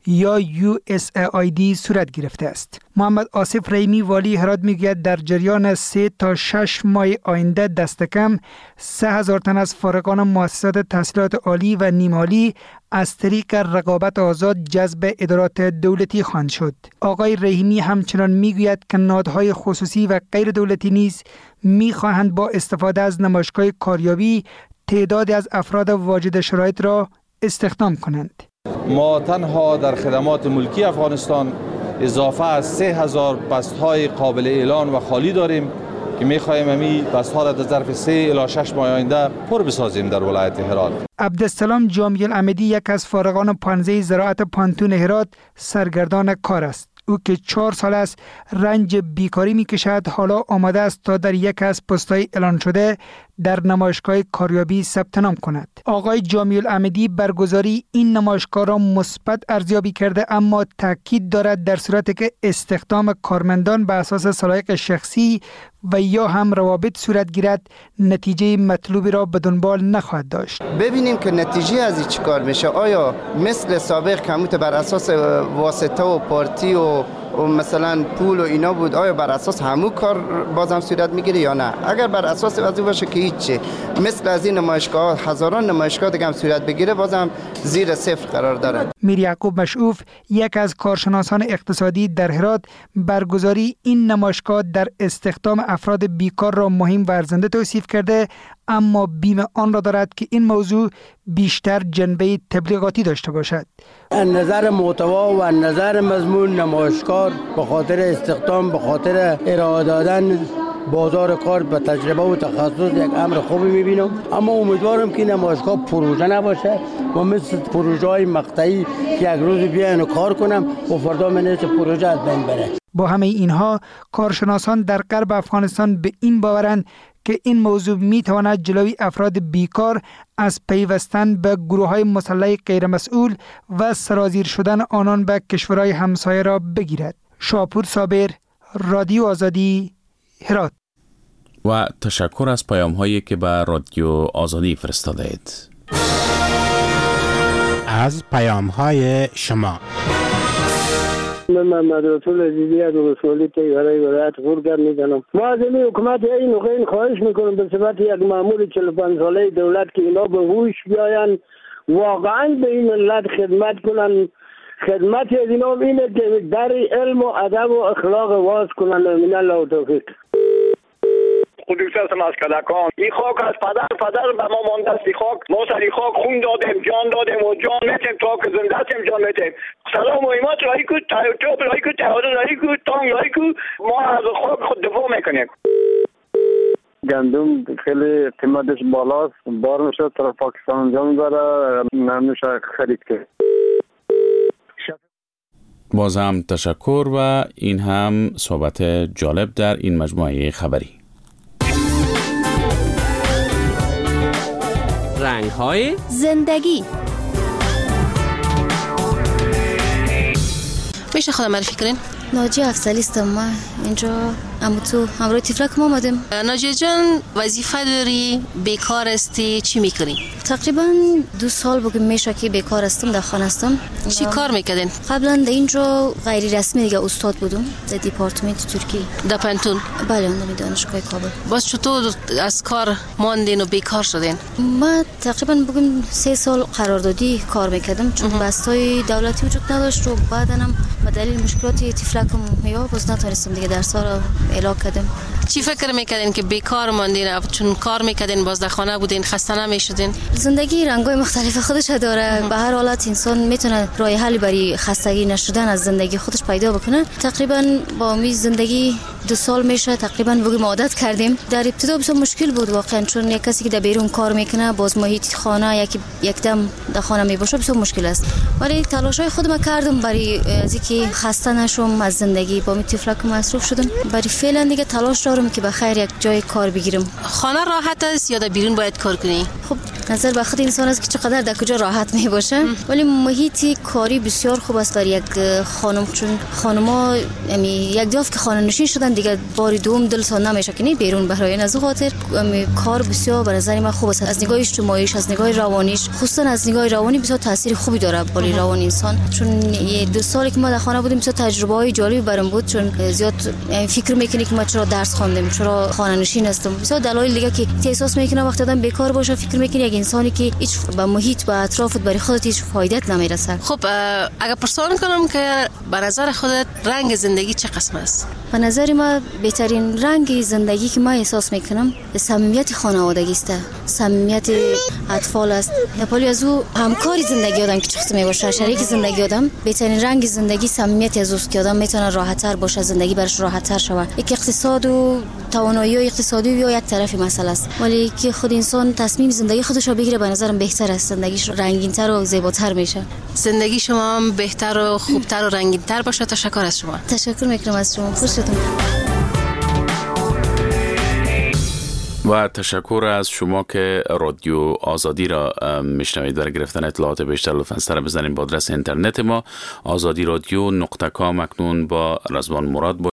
یا یو اس ای آی دی صورت گرفته است. محمد آصف رحیمی والی هرات میگوید در جریان سه تا شش ماه آینده دست کم سه هزار تن از فارغان مؤسسات تحصیلات عالی و نیم عالی از طریق رقابت آزاد جذب ادارات دولتی خواهند شد. آقای رحیمی همچنان میگوید که نهادهای خصوصی و غیر دولتی نیز میخواهند با استفاده از نمایشگاه کاریابی تعدادی از افراد واجد شرایط را استخدام کنند. ما تنها در خدمات ملکی افغانستان اضافه از سه هزار بست‌های قابل اعلان و خالی داریم که می‌خواهیم امی بست‌ها را در ظرف سه الی شش ماه آینده پر بسازیم در ولایت هرات. عبدالسلام جامی الامیدی یک از فارغان پانزه زراعت پانتون هرات سرگردان کار است. او که چهار سال است رنج بیکاری می‌کشد، حالا آماده است تا در یک از پست‌های اعلان شده در نمایشگاه کاریابی ثبت نام کند. آقای جامی الامیدی برگزاری این نمایشگاه را مثبت ارزیابی کرده، اما تاکید دارد در صورتی که استخدام کارمندان به اساس سلایق شخصی و یا هم روابط صورت گیرد نتیجه مطلوبی را به دنبال نخواهد داشت. ببینیم که نتیجه از این چیکار میشه. آیا مثل سابق کموت بر اساس واسطه و پارتی و و مثلا پول و اینا بود، آیا بر اساس همون کار بازم صورت میگیره یا نه؟ اگر بر اساس از باشه که هیچ، مثل از این نمایشگاه هزاران نمایشگاه دیگه هم صورت بگیره بازم زیر صفر قرار داره. میر یعقوب مشعوف یک از کارشناسان اقتصادی در هرات برگزاری این نمایشگاه در استخدام افراد بیکار را مهم و ارزنده توصیف کرده، اما بیم آن را دارد که این موضوع بیشتر جنبه تبلیغاتی داشته باشد. از نظر محتوا و از نظر مضمون نمایشگاه به خاطر استخدام، به خاطر ارائه دادن بازار کار به تجربه و تخصص یک امر خوبی میبینم، اما امیدوارم که نمایشگاه پروژه نباشه و مثل پروژه های مقطعی که یک روز بیاین و کار کنم و فردا منیت پروژه از بین بره. با همه اینها کارشناسان در غرب افغانستان به این باورند که این موضوع میتواند جلوی افراد بیکار از پیوستن به گروه‌های مسلح غیرمسئول و سرازیر شدن آنان به کشورهای همسایه را بگیرد. شاپور صابر، رادیو آزادی، هرات. و تشکر از پیام هایی که به رادیو آزادی فرستاده اید. از پیام های شما. من محمد رسول عزیزی از رسولی تیاره ولایت غورگرد میزنم. ما از این حکومت این نقین خواهش میکنم به صفت یک مأمور چهل و پنج ساله دولت که اینا به هوش بیاین، واقعا به این ملت خدمت کنن. خدمت از اینا اینه که در علم و ادب و اخلاق واز کنن. من الله و توفیق. قدوس هستم از کلکان. این خاک از پدر پدر به ما مانده است. این خاک ما سر این خاک خون دادیم، جان دادیم و جان میتیم تا که زنده هستیم جان میتیم. سلام و ایمات رایی کو، توپ رایی کو، تهاده رایی کو، تانگ رایی کو. ما از خاک خود دفاع میکنیم. گندم خیلی قیمتش بالاست، بار میشه طرف پاکستان جان داره، نمیشه خرید کرد. باز هم تشکر و این هم صحبت جالب در این مجموعه خبری. رنگ‌های زندگی. میشه خودم معرفی کنین؟ ناجیه افضلی هستم. ما اینجا اما تو همراه تفلک ما آمدیم. ناجیه جان وظیفه داری، بیکار هستی، چی میکنی؟ تقریبا دو سال بگم میشه که بیکار هستم، در خانه هستم. چی کار میکردین؟ قبلا در اینجا غیر رسمی دیگه استاد بودم در دیپارتمنت ترکی. در پنتون؟ بله، اونم دانشگاه کابل. باز چطور از کار ماندین و بیکار شدین؟ ما تقریبا بگم سه سال قراردادی کار میکردم چون بستای دولتی وجود نداشت و بعدنم به دلیل مشکلات تفلکم یا باز نتونستم دیگه درس‌ها رو اعلام کردم. چی فکر میکردین که بیکار ماندین؟ چون کار میکردین، باز در خانه بودین، خسته نمیشدین؟ زندگی رنگ‌های مختلف خودش داره. به هر حالت انسان میتونه راه حلی برای خستگی نشدن از زندگی خودش پیدا بکنه. تقریبا با می زندگی دو سال میشه تقریبا بگیم عادت کردیم. در ابتدا بسیار مشکل بود واقعا، چون یک کسی که در بیرون کار میکنه باز محیط خانه یک یک دم در خانه میباشه بسیار مشکل است. ولی تلاشای خودم کردم برای از اینکه خسته نشم از زندگی. با می تفلک مصروف شدم. برای فعلا دیگه تلاش دارم که بخیر یک جای کار بگیرم. خانه راحت است یا در بیرون باید کار کنی؟ خب نظر به خود انسان است که چقدر در کجا راحت می باشه. ولی محیط کاری بسیار خوب است برای یک خانم، چون خانم‌ها یعنی یک دفعه که خانه نشین شدن دیگه بار دوم دلتون نمیشه که بیرون برای از خاطر کار بسیار به نظر من خوب است. از نگاه اجتماعیش، از نگاه روانیش، خصوصا از نگاه روانی بسیار تاثیر خوبی داره بالای روان انسان. چون یه دو سالی که ما در خانه بودیم بسیار تجربه‌های جالبی برام بود، چون زیاد فکر میکنی که ما چرا درس خواندیم، چرا خانه نشین هستم. بسیار دلایل دیگه که احساس میکنه وقتی آدم بیکار باشه فکر میکنی یک انسانی که هیچ به محیط و اطرافت برای خودت هیچ فایده‌ت نمیرسه. خب اگر پرسان کنم که به نظر خودت رنگ زندگی چه قسم است؟ به نظر ما بهترین رنگ زندگی که ما احساس میکنم صمیمیت خانوادگی است، صمیمیت اطفال است. نپالی از او همکاری زندگی آدم که چقدر میباشه، شریک زندگی آدم. بهترین رنگ زندگی صمیمیت از اوست که آدم میتونه راحت‌تر باشه، زندگی برش راحت‌تر شود. یک اقتصاد و توانایی اقتصادی یا یک طرفی مسئله است، ولی که خود انسان تصمیم زندگی خودش رو بگیره به نظرم بهتر است، زندگیش رنگین‌تر و زیباتر میشه. زندگی شما هم بهتر و خوبتر و رنگین‌تر باشه. تشکر از شما. تشکر میکنم از شما. خوشتون. و تشکر از شما که رادیو آزادی را میشنوید. برای گرفتن اطلاعات بیشتر لطفاً سر بزنید با آدرس اینترنت ما آزادی رادیو نقطه کام. اکنون با رضوان مراد با